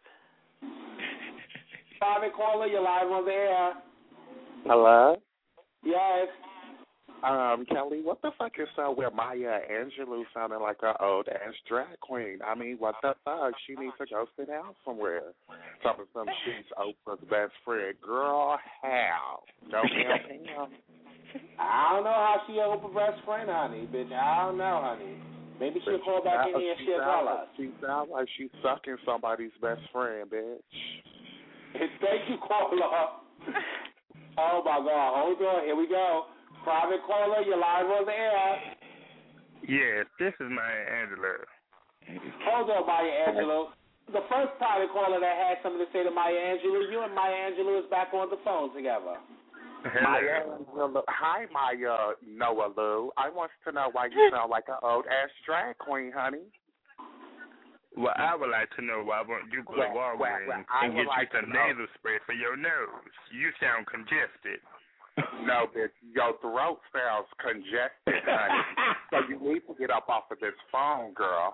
Private caller, you're live on the air. Hello? Yes. Um, Kelly, what the fuck is up with Maya Angelou sounding like an old ass drag queen? I mean, what the fuck? She needs to go sit down somewhere. Something, some she's Oprah's best friend. Girl, how? No, ma'am. I don't know how she Oprah's best friend, honey, bitch. I don't know, honey. Maybe she'll call back in here and she'll tell us. She sounds like she's sucking somebody's best friend, bitch. Thank you, caller. Oh, my God. Hold on. Here we go. Private caller, you're live on the air. Yes, this is Maya Angelou. Hold on, Maya Angelou. The first private caller that had something to say to Maya Angelou, you and Maya Angelou is back on the phone together. Maya Angelou. Hi, Maya Noah Lou. I want to know why you sound like an old ass drag queen, honey. Well, I would like to know why won't you go to Well, well, Walgreens well, I and would get like you some to know. nasal spray for your nose? You sound congested. No, bitch, your throat sounds congested, honey. So you need to get up off of this phone, girl.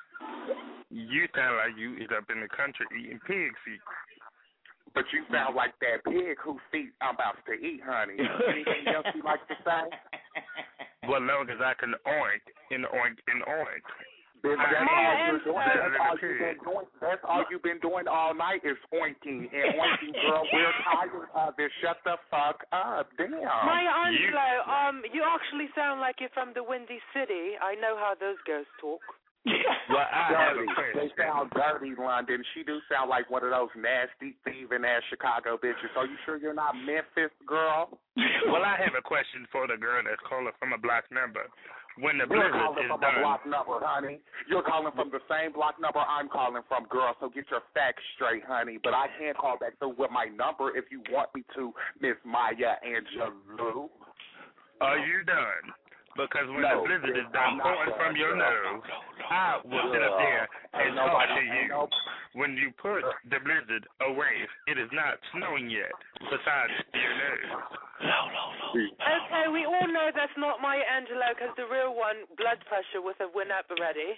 You sound like you is up in the country eating pig feet. But you sound like that pig whose feet I'm about to eat, honey. Anything else you like to say? Well, long as I can oink and oink and oink. Bitch, I that's am all you're doing. better That's than all a you've pig. been doing. That's all you've been doing all night is oinking and oinking, girl. We're tired of this. Shut the fuck up. Damn. Maya Angelou, um, you actually sound like you're from the Windy City. I know how those girls talk. Well, I have a Dirty. question. They sound dirty, London. She do sound like one of those nasty, thieving ass Chicago bitches. Are you sure you're not Memphis, girl? Well, I have a question for the girl that's calling from a block number. When the You're blizzard calling is from done, a block number, honey. You're calling from the same block number I'm calling from, girl, so get your facts straight, honey. But I can't call back through with my number if you want me to, Miss Maya Angelou. are you done? Because when No, the blizzard is I'm done not pouring done, from your girl. nose, I will sit up there and Ain't talk nobody- to ain't you. no- when you put the blizzard away, it is not snowing yet, besides your nose. Okay, we all know that's not Maya Angelou because the real one, blood pressure with a Winnet already.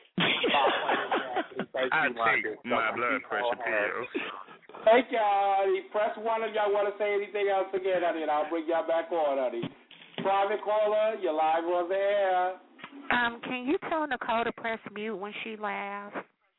I take my blood pressure pills. Thank y'all, honey. Press one if y'all want to say anything else again, honey, and I'll bring y'all back on, honey. Private caller, you're live on the air. Um, can you tell Nicole to press mute when she laughs?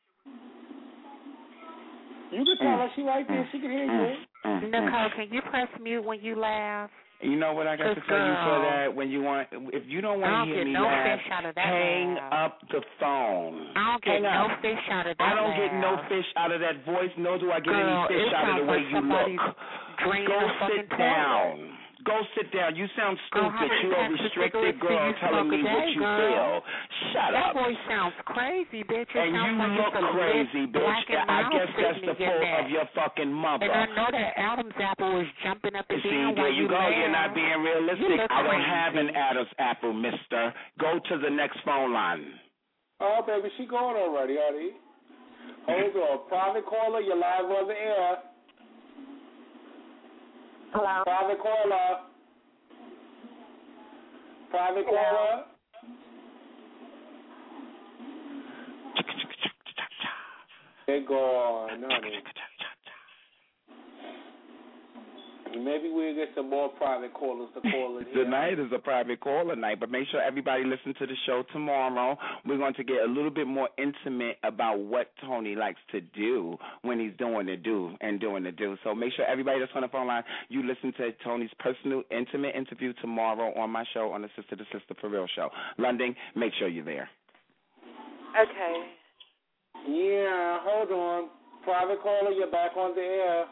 You can tell her she right there. She can hear you. Nicole, can you press mute when you laugh? You know what I got to tell you for that? When you want, if you don't want to hear me no laugh, fish out of that hang laugh. up the phone. I don't get hang no up. fish out of that I don't laugh. get no fish out of that voice, nor do I get Girl, any fish it out of the way sounds you like look. somebody's Go draining a sit fucking down. toilet. Go sit down. You sound Girl, stupid. how many You're a packs of restricted cigarettes do girl you telling smoke me a what day, you girl? feel. Shut that up. That voice sounds crazy, bitch. It and sounds you like look it's a crazy, lit bitch. black and I guess that's the sitting in fault that. of your fucking mother. And I know that Adam's apple is jumping up and See, down there while you you go. laugh. You're not being realistic. You look I don't crazy. have an Adam's apple, mister. Go to the next phone line. Oh, baby, she going already, honey. Hold on. Private caller, you're live on the air. Hello. Private caller. Private Hello. caller. They're gone, honey. Maybe we'll get some more private callers to call in here. Tonight is a private caller night, but make sure everybody listen to the show tomorrow. We're going to get a little bit more intimate about what Tony likes to do when he's doing the do and doing the do. So make sure everybody that's on the phone line, you listen to Tony's personal, intimate interview tomorrow on my show, on the Sister to Sister For Real show. London, make sure you're there. Okay. Yeah, hold on. Private caller, you're back on the air.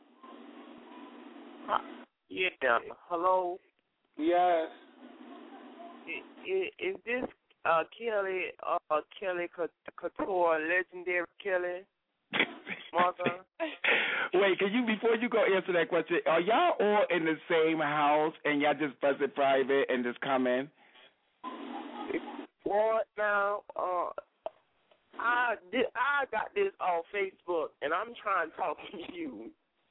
Yeah. Hello. Yes. Is, is this uh, Kelly uh, Kelly Couture, legendary Kelly? Mother. Wait, can you before you go answer that question? Are y'all all in the same house and y'all just buzz it private and just come in? What now? Uh, I did. I got this on Facebook, and I'm trying to talk to you.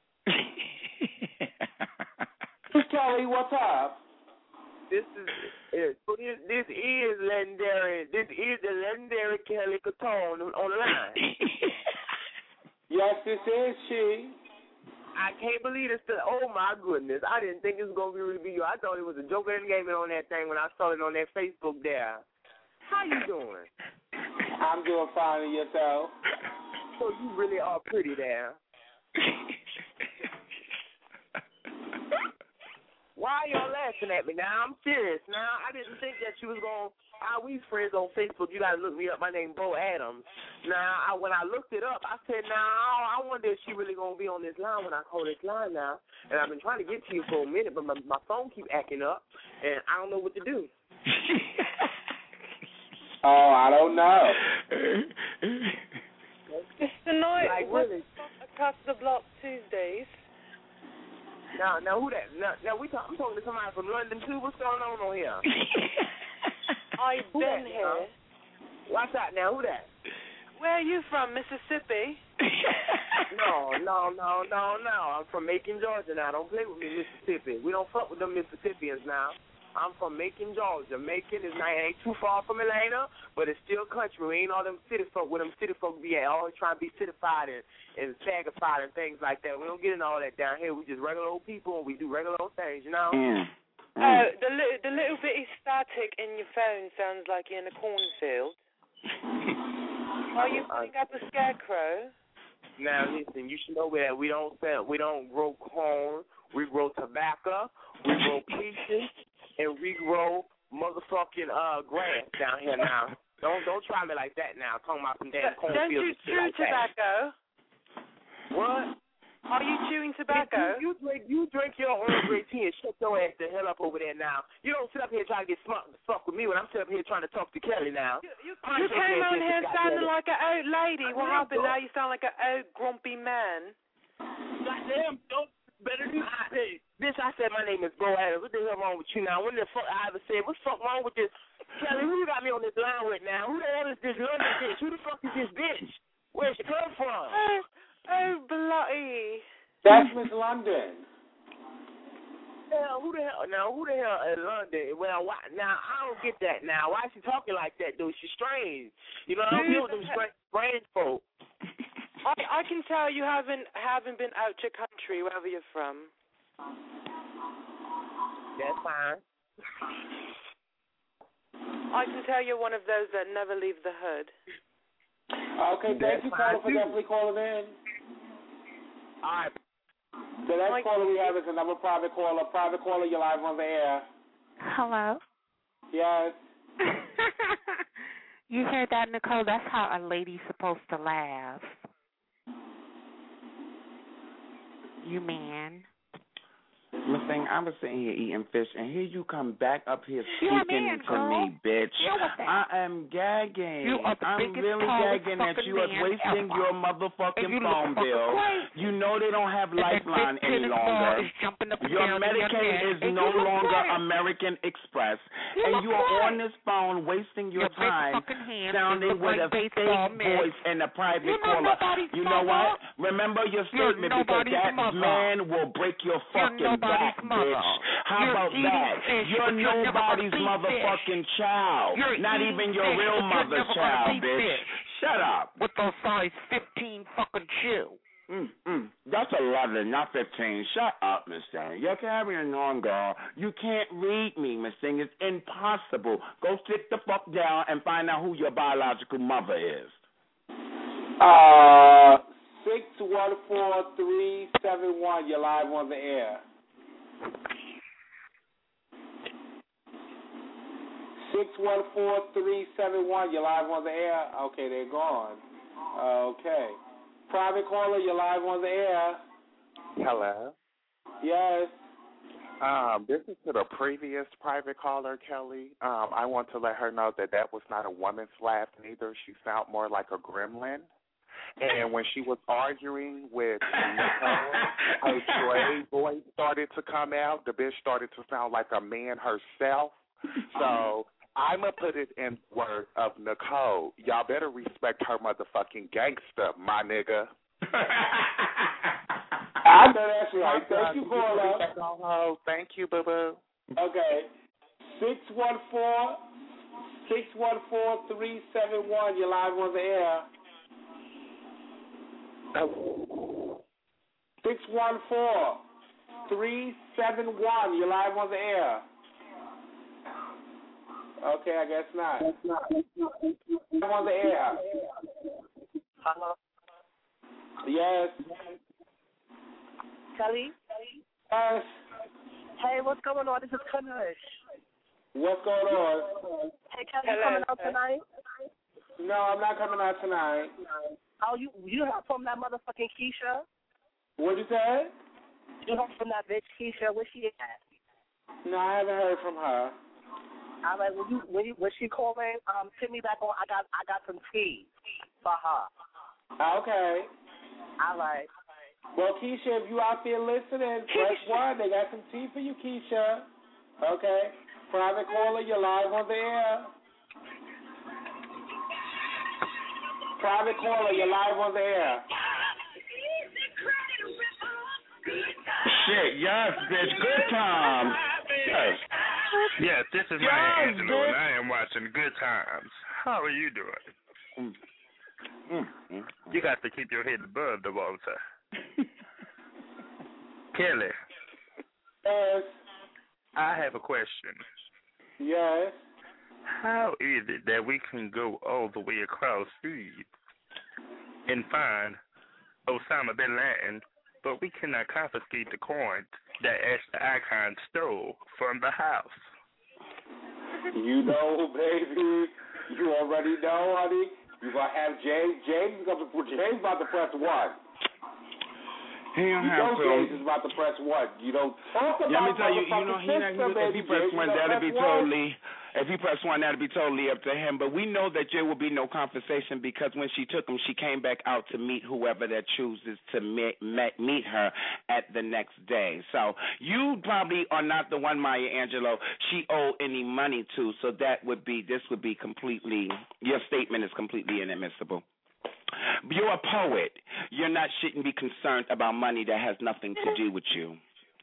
Kelly, what's up? This is it. This, this is legendary. This is the legendary Kelly Couture on, on the line. Yes, this is she. I can't believe it's still. Oh my goodness! I didn't think it was gonna be really you. I thought it was a joke and game on that thing when I saw it on that Facebook there. How you doing? I'm doing fine. And yourself? So you really are pretty there. Why y'all laughing at me now? I'm serious. Now, I didn't think that you was going to, ah, we friends on Facebook. You got to look me up. My name Bo Adams. Now, I, when I looked it up, I said, now, I wonder if she really going to be on this line when I call this line now. And I've been trying to get to you for a minute, but my, my phone keep acting up, and I don't know what to do. Oh, I don't know. It's the night. Like, really? Across the block Tuesdays. Now, now who that? Now, now we talk, I'm talking to somebody from London too. What's going on on here? I've who been that, here. Now? What's that now? Who that? Where are you from, Mississippi? no, no, no, no, no. I'm from Macon, Georgia. Now, don't play with me, Mississippi. We don't fuck with them Mississippians now. I'm from Macon, Georgia. Macon is not ain't too far from Atlanta, but it's still country. We ain't all them city folk where them city folk be at, always trying to be cityfied and, and sagified and things like that. We don't get in all that down here. We just regular old people and we do regular old things, you know? Mm. Mm. Oh, the, li- the little bitty static in your phone sounds like you're in a cornfield. Are you putting up a scarecrow? Now listen, you should know that we don't sell, we don't grow corn, we grow tobacco, we grow peaches, and we grow motherfucking uh grass down here now. Don't don't try me like that now. Talking about some damn cornfields. Don't you and shit chew like tobacco? That. What? Are you chewing tobacco? You, you drink you drink your own great tea and shut your ass the hell up over there now. You don't sit up here trying to get smart fuck with me when I'm sitting up here trying to talk to Kelly now. You, you, you came on here sounding like an old lady. What happened now? You sound like an old grumpy man. Goddamn, don't better than I say. Bitch, I said my name is Bo Adams. What the hell wrong with you now? When the fuck I ever said, what the fuck wrong with this? Kelly, who you got me on this line with now? Who the hell is this London bitch? Who the fuck is this bitch? Where's she come from? Oh, bloody. That's Miss London. Hell, who the hell? Now, who the hell in London? Well, why, now I don't get that. Now, why is she talking like that, dude? She's strange. You know, I don't deal with them strange, strange folk. I I can tell you haven't haven't been out your country, wherever you're from. That's fine. I can tell you're one of those that never leave the hood. Okay, thank you, caller, for definitely calling in. All right. The next like, caller we have is another private caller. Private caller, you're live on the air. Hello? Yes. You heard that, Nicole? That's how a lady's supposed to laugh. You man. Miss Thing, I was sitting here eating fish, and here you come back up here yeah, speaking man, to girl. me, bitch. I am gagging. You are the I'm really gagging that you are wasting ever. your motherfucking you phone bill. Crazy. You know they don't have Lifeline any longer. Your Medicaid is no longer crazy. American Express. You and you are crazy. On this phone wasting your, your time sounding with a fake voice and a private you know caller. You know mother. what? Remember your statement because that mother. man will break your fucking back, mother. bitch. How you're about that? Fish, you're you're nobody's motherfucking fish. child. You're Not even your fish, real mother's child, bitch. Fish. Shut up. With those size fifteen fucking shoe. Mm, mm. That's eleven, not fifteen. Shut up, Miss Thing. You're carrying on, girl. You can't read me, Miss Thing. It's impossible. Go sit the fuck down and find out who your biological mother is. Uh, six one four three seven one. You're live on the air. Six one four three seven one. You're live on the air. Okay, they're gone. Okay. Private caller, you're live on the air. Hello. Yes. Um, this is to the previous private caller, Kelly. Um, I want to let her know that that was not a woman's laugh neither. She sounded more like a gremlin. And when she was arguing with Nicole, her Dre voice started to come out. The bitch started to sound like a man herself. So I'm going to put it in words of Nicole. Y'all better respect her motherfucking gangster, my nigga. I know that's right. Thank you, caller. Thank you, boo-boo. Okay. six one four, six one four three seven one. You're live on the air. six one four three seven one. You're live on the air. Okay, I guess not. I'm on the air. Hello? Yes. Kelly? Yes. Hey, what's going on? This is Kanush. What's going on? Hey, Kelly, you coming out tonight? No, I'm not coming out tonight. Oh, you you heard from that motherfucking Keisha? What'd you say? You heard from that bitch Keisha? Where she at? No, I haven't heard from her. All right, when you when you when she calling, um, put me back on. I got I got some tea for her. Okay. All right. Well, Keisha, if you out there listening, press one. They got some tea for you, Keisha. Okay. Private caller, you're live on the air. Private caller, you're live on the air. Shit, yes, bitch. Good time. Yes. Yes, this is yes, my Angelo, bitch. and I am watching Good Times. How are you doing? Mm. Mm, mm, mm. You got to keep your head above the water. Kelly. Yes. I have a question. Yes. How is it that we can go all the way across seas and find Osama bin Laden, but we cannot confiscate the coins that Ashley Icon stole from the house? You know, baby. You already know, honey. You're going to have James. James is going to, James about to press one. He don't you have know to. James is about to press one. You don't talk about Let me tell you, you know, he, system, he, if he press one, that'll be one. totally, if he press one, that'll be totally up to him. But we know that there will be no compensation because when she took him, she came back out to meet whoever that chooses to meet, meet her at the next day. So you probably are not the one, Maya Angelou, she owe any money to. So that would be, this would be completely, your statement is completely inadmissible. You're a poet. You're not shouldn't be concerned about money that has nothing to do with you.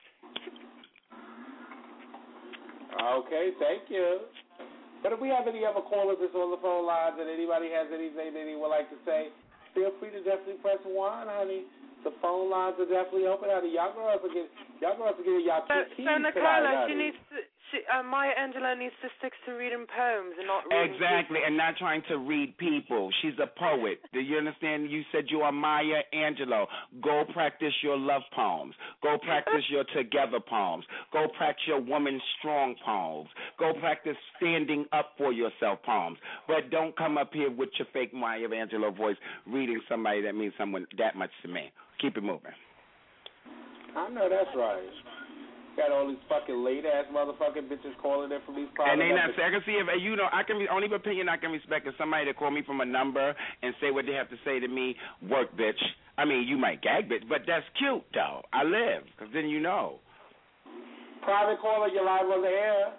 Okay, thank you. But if we have any other callers that's on the phone lines and anybody has anything that they would like to say, feel free to definitely press one, honey. The phone lines are definitely open, honey. Y'all girls are getting, y'all girls are getting y'all So, keys so Nicola, tonight, she needs to, she, uh, Maya Angelou needs to stick to reading poems and not reading Exactly, people. and not trying to read people. She's a poet. Do you understand? You said you are Maya Angelou. Go practice your love poems. Go practice your together poems. Go practice your woman strong poems. Go practice standing up for yourself poems. But don't come up here with your fake Maya Angelou voice reading somebody that means someone that much to me. Keep it moving. I know that's right. Got all these fucking late ass motherfucking bitches calling in from these private And they not. numbers. I can see if you know. I can be only opinion I can respect is somebody that call me from a number and say what they have to say to me. Work, bitch. I mean, you might gag, bitch, but that's cute though. I live, because then you know. Private caller, you're live on the air.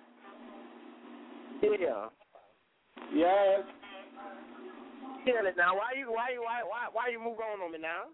Yeah. Yes. Tell it now. Why you why you why why why you move on on me now?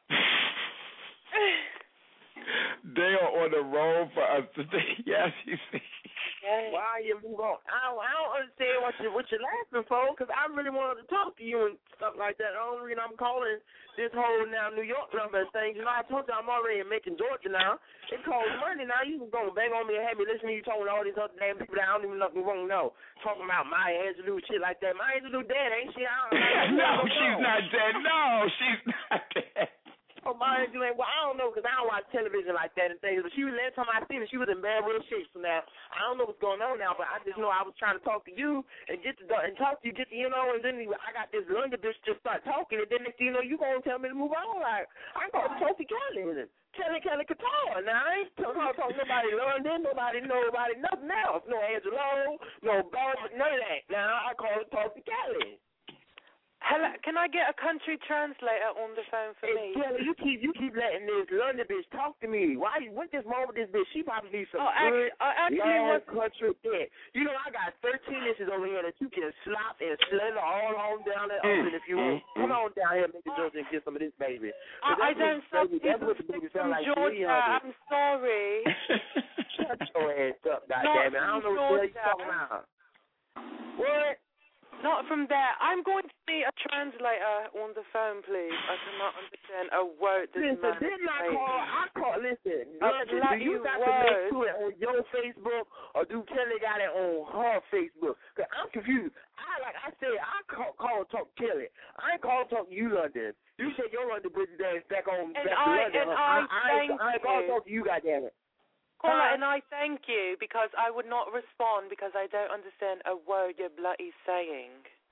They are on the road for us today. Yes, you see. Why you move on? I don't, I don't understand what you what you're laughing for, because I really wanted to talk to you and stuff like that. The only reason I'm calling this whole now New York number and things, you know, I told you I'm already in Macon, Georgia now. It costs money now. You can go and bang on me and have me listen to you talking to all these other damn people that I don't even know, won't know. Talking about Maya Angelou, shit like that. Maya Angelou dead, ain't she? I don't, I don't No, know. she's not dead. No, she's not dead. Oh, Maya Angelou, well, I don't know, because I don't watch television like that and things, but she was, last time I seen her, she was in bad real shape. So now, I don't know what's going on now, but I just know I was trying to talk to you and get to, and talk to you, get to, you know, and then I got this London bitch just start talking, and then next thing you know, you going to tell me to move on. Like, I called Sophie Kelly, Kelly Kelly Couture. Now, I ain't talking talk nobody London, nobody, nobody, nothing else. No Angelo, no Bob, none of that. Now, I call Sophie Kelly. Hello, can I get a country translator on the phone for hey, me? Kelly, you keep you keep letting this London bitch talk to me. Why you what this wrong with this bitch? She probably needs some oh, good actually, actually long what... country dick. You know I got thirteen inches over here that you can slop and slither all on down that oven if you want. Mm, Come mm. on down here, make the Georgia, and get some of this baby. I, I don't stop baby, that's what the baby sound like. Georgia, I'm sorry. Shut your ass up, goddammit. I don't know what the hell you talking about. What? Not from there. I'm going to need a translator on the phone, please. I cannot understand a word this listen, man is didn't I saying. call? I call. Listen, A listen. Do you got word. to make sure it on your Facebook, or do Kelly got it on her Facebook? Cause I'm confused. I like I said, I call, call and talk to Kelly. I ain't call and talk to you, London. You said your London Bridget dance back on and back I, to London. And huh? I, I, I, thank I, I ain't call and talk to you, goddammit. Caller, and I thank you because I would not respond because I don't understand a word you're bloody saying.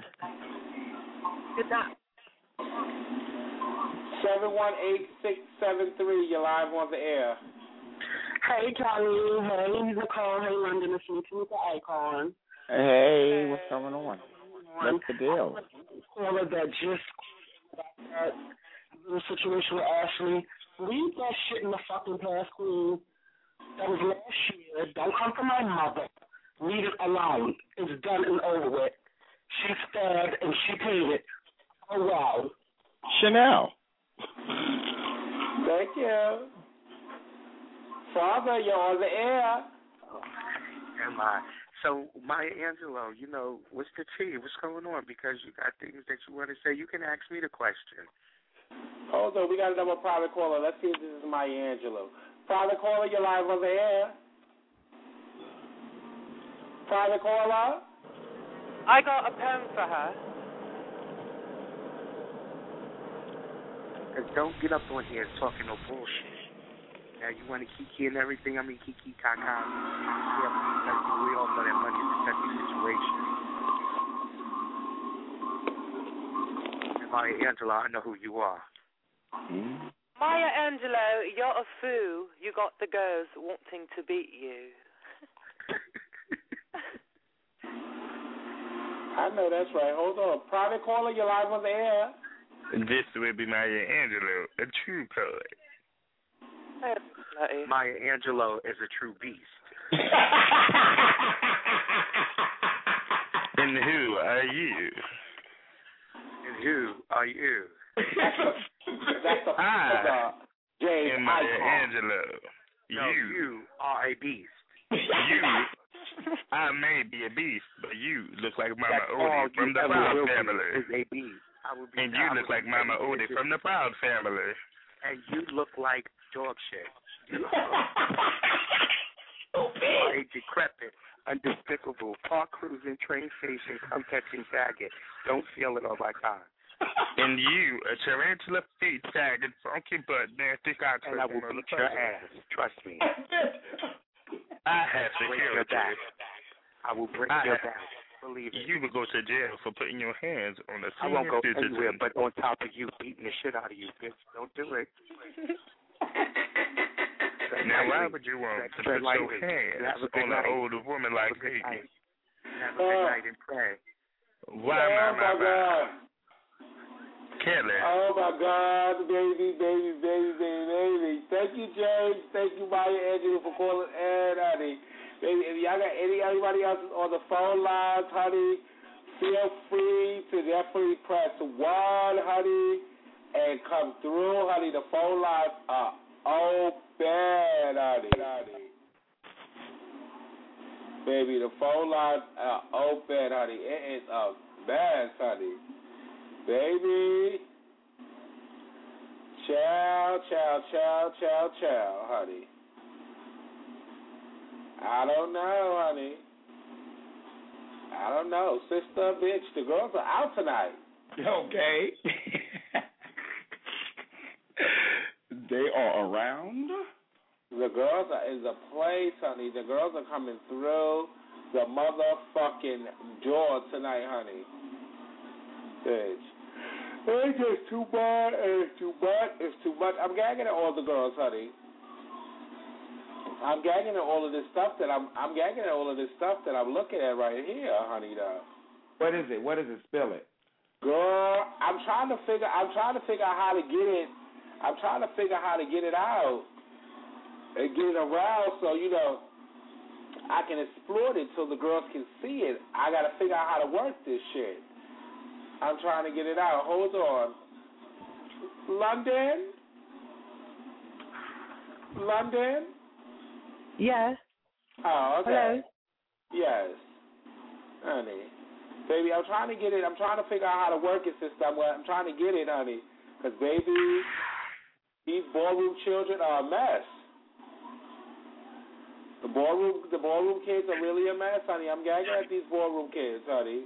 Good night. seven one eight six seven three, you're live on the air. Hey, Charlie. Hey, Nicole. Hey, London. It's me, Tamika Icon. Hey, what's going on? What's the deal? Caller that just that little situation with Ashley. Leave that shit in the fucking past, queen. That was last year. Don't come for my mother. Leave it alone. It's done and over with. She stabbed and she paid it. Oh, wow. Chanel. Thank you. Father, you're on the air. Am I? So, Maya Angelou, you know, what's the tea? What's going on? Because you got things that you want to say. You can ask me the question. Hold on. We got another private caller. Let's see if this is Maya Angelou. Private caller, you're live on the air. Private caller? I got a poem for her. Cause don't get up on here talking no bullshit. Now you want to kiki and everything. I mean kiki kaka. Yeah, because we all know that money is a touchy situation. And Maya Angelou, I know who you are. Mm-hmm. Maya Angelou, you're a fool. You got the girls wanting to beat you. I know that's right. Hold on. Private caller, you're live on the air. This will be Maya Angelou, a true poet. Maya Angelou is a true beast. And who are you? And who are you? That's the, that's the I James am Maya Icon. Angelou. No, you, you are a beast. you, I may be a beast, but you look like Mama That's all Odie from you the ever Proud will be family. Is a beast. I will be, And you I look will like be Mama saying Odie this from the Proud family. And you look like dog shit. You are a decrepit, undespicable, park cruising, train station, come catching faggot. Don't feel it on my time. And you, a tarantula feet tagging, funky butt, nasty cock. And I will beat your ass. Trust me. I have break your security. back. I will break I your have, back. Believe it. You will go to jail for putting your hands on a I won't go senior anywhere citizen. but on top of you, beating the shit out of you, bitch. Don't do it. Now, why would you want to put your hands on an older woman like me? Have a good night and pray. Why, oh, my, my, my God. Kelly. Oh, my God, baby, baby, baby, baby, baby. Thank you, James. Thank you, Maya Angelou, for calling in, honey. Baby, if y'all got any anybody else on the phone lines, honey, feel free to definitely press one, honey, and come through, honey. The phone lines are open, honey. honey. Baby, the phone lines are open, honey. It is a mess, honey. Baby, chow, chow, chow, chow, chow, honey. I don't know, honey. I don't know. Sister, bitch, the girls are out tonight. Okay. They are around? The girls are in the place, honey. The girls are coming through the motherfucking door tonight, honey. Bitch. It's just too bad, and it's too much, it's too much. I'm gagging at all the girls, honey. I'm gagging at all of this stuff that I'm I'm gagging at all of this stuff that I'm looking at right here, honey though. What is it? What is it? Spill it. Girl, I'm trying to figure I'm trying to figure out how to get it I'm trying to figure out how to get it out and get it around so, you know, I can exploit it so the girls can see it. I gotta figure out how to work this shit. I'm trying to get it out. Hold on. London? London? Yes. Oh, okay. Hello. Yes. Honey. Baby, I'm trying to get it. I'm trying to figure out how to work it, sister. I'm, I'm trying to get it, honey. Because, baby, these ballroom children are a mess. The ballroom, the ballroom kids are really a mess, honey. I'm gagging at these ballroom kids, honey.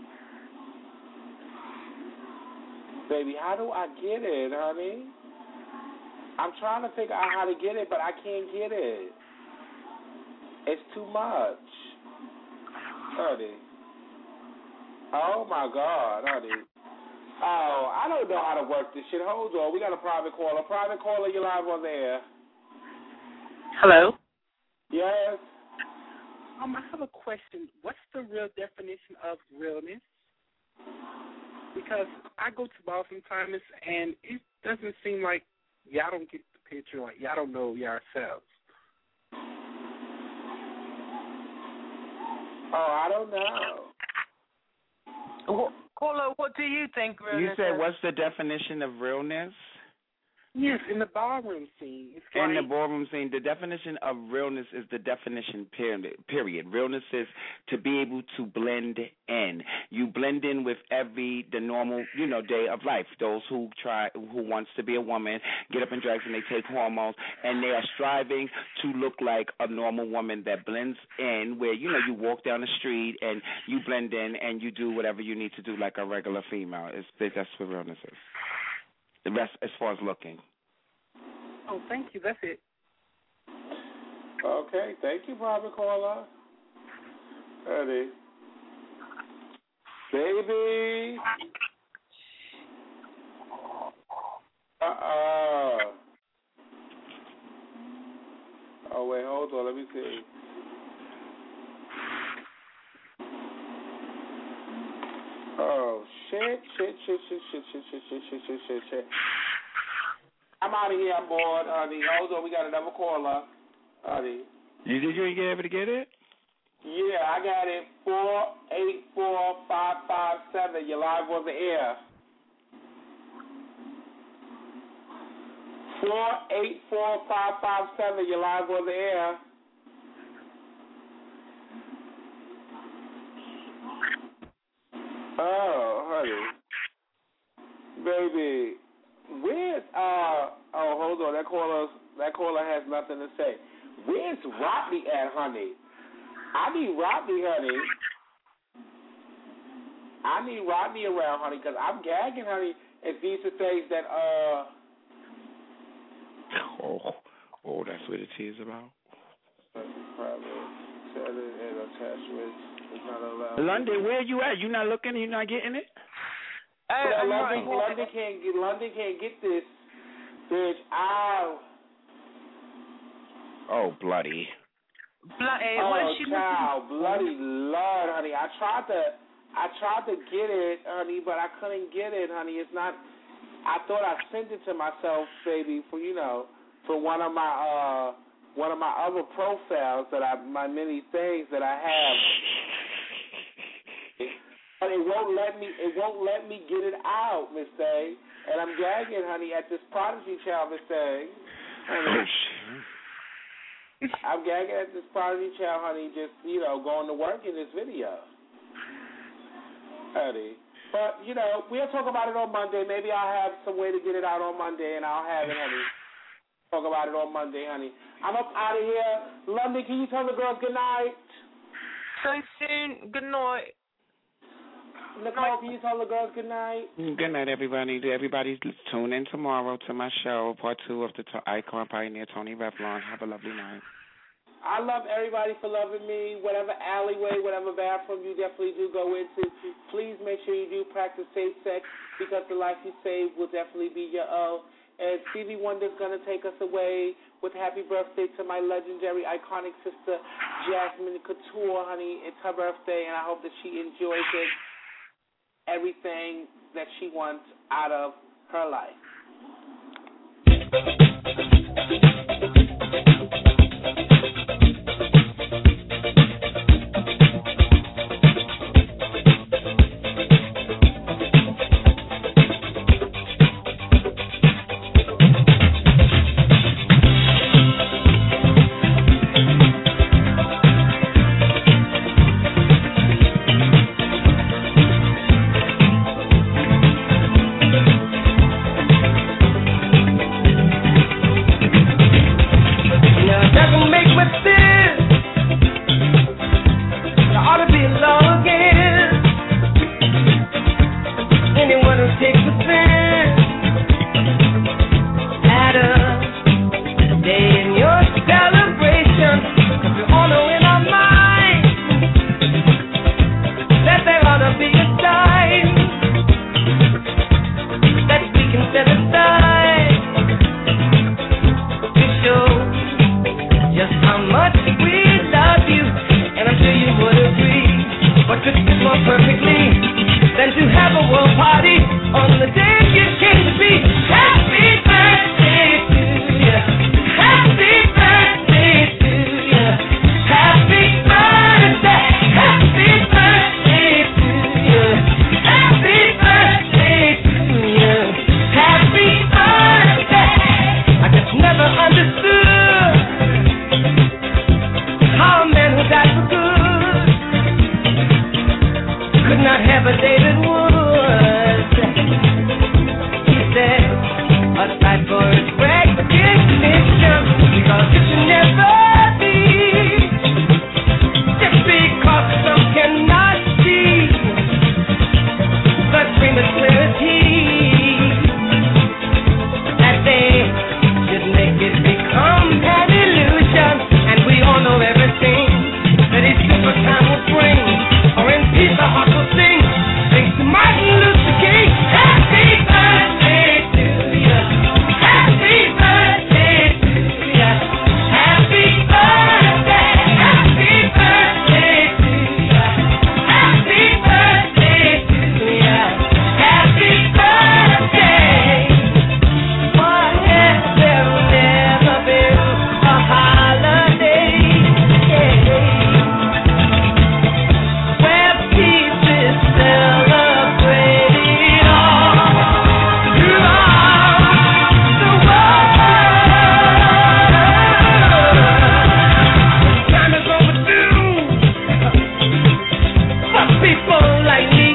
Baby, how do I get it, honey? I'm trying to figure out how to get it, but I can't get it. It's too much. Honey. Oh, my God, honey. Oh, I don't know how to work this shit. Hold on. We got a private caller. Private caller, you're live on the air. Hello? Yes? Um, I have a question. What's the real definition of realness? Because I go to bars sometimes, and it doesn't seem like y'all don't get the picture, like y'all don't know yourselves. Oh, I don't know. Well, Carlo, what do you think realness You said is? what's the definition of realness? Yes, in the ballroom scene. It's In like, the ballroom scene, the definition of realness is the definition period. Period. Realness is to be able to blend in. You blend in with every the normal, you know, day of life. Those who try, who wants to be a woman, get up and dress, and they take hormones, and they are striving to look like a normal woman that blends in. Where you know you walk down the street and you blend in and you do whatever you need to do like a regular female. It's, that's what realness is. The rest, as far as looking. oh, thank you. That's it. Okay, thank you, private caller. Honey. Baby. Uh-uh. Oh, wait, hold on. Let me see. Oh, shit, shit, shit, shit, shit, shit, shit, shit, shit, shit, shit, shit. I'm out of here. I'm bored, honey. Hold on. We got another caller. Honey. You did you get able to get it? Yeah, I got it. Four eight four five five seven. You're live on the air. four eight four five five seven. You're live on the air. Oh, honey. Baby. Where's, uh, oh, hold on. That caller, that caller has nothing to say. Where's Rodney at, honey? I need Rodney, honey. I need Rodney around, honey, because I'm gagging, honey. If these are things that, uh... Oh, oh, that's what it is about. London, where you at? You not looking? You not getting it? Hey, well, London, London can't get London can't get this, bitch. Ow. Oh, bloody. Bloody. Oh, What is she child, looking? bloody Lord, honey. I tried to, I tried to get it, honey, but I couldn't get it, honey. It's not. I thought I sent it to myself, baby, for you know, for one of my uh, one of my other profiles that I, my many things that I have. But it won't let me. It won't let me get it out, Miss Day. And I'm gagging, honey, at this Prodigy child, Miss Day. Honey, I'm gagging at this Prodigy child, honey. Just you know, going to work in this video, honey. But you know, we'll talk about it on Monday. Maybe I'll have some way to get it out on Monday, and I'll have it, honey. Talk about it on Monday, honey. I'm up out of here. London, can you tell the girls good night? So soon. Good night. Nicole, can you tell the girls good night? Good night, everybody. Everybody tune in tomorrow to my show, part two of the to- Icon Pioneer, Tony Revlon. Have a lovely night. I love everybody for loving me. Whatever alleyway, whatever bathroom you definitely do go into, please make sure you do practice safe sex because the life you save will definitely be your own. And Stevie Wonder's going to take us away with happy birthday to my legendary, iconic sister, Jasmine Couture, honey. It's her birthday, and I hope that she enjoys it. Everything that she wants out of her life. Time will bring, or in peace the heart will sing. Thanks to my people like me.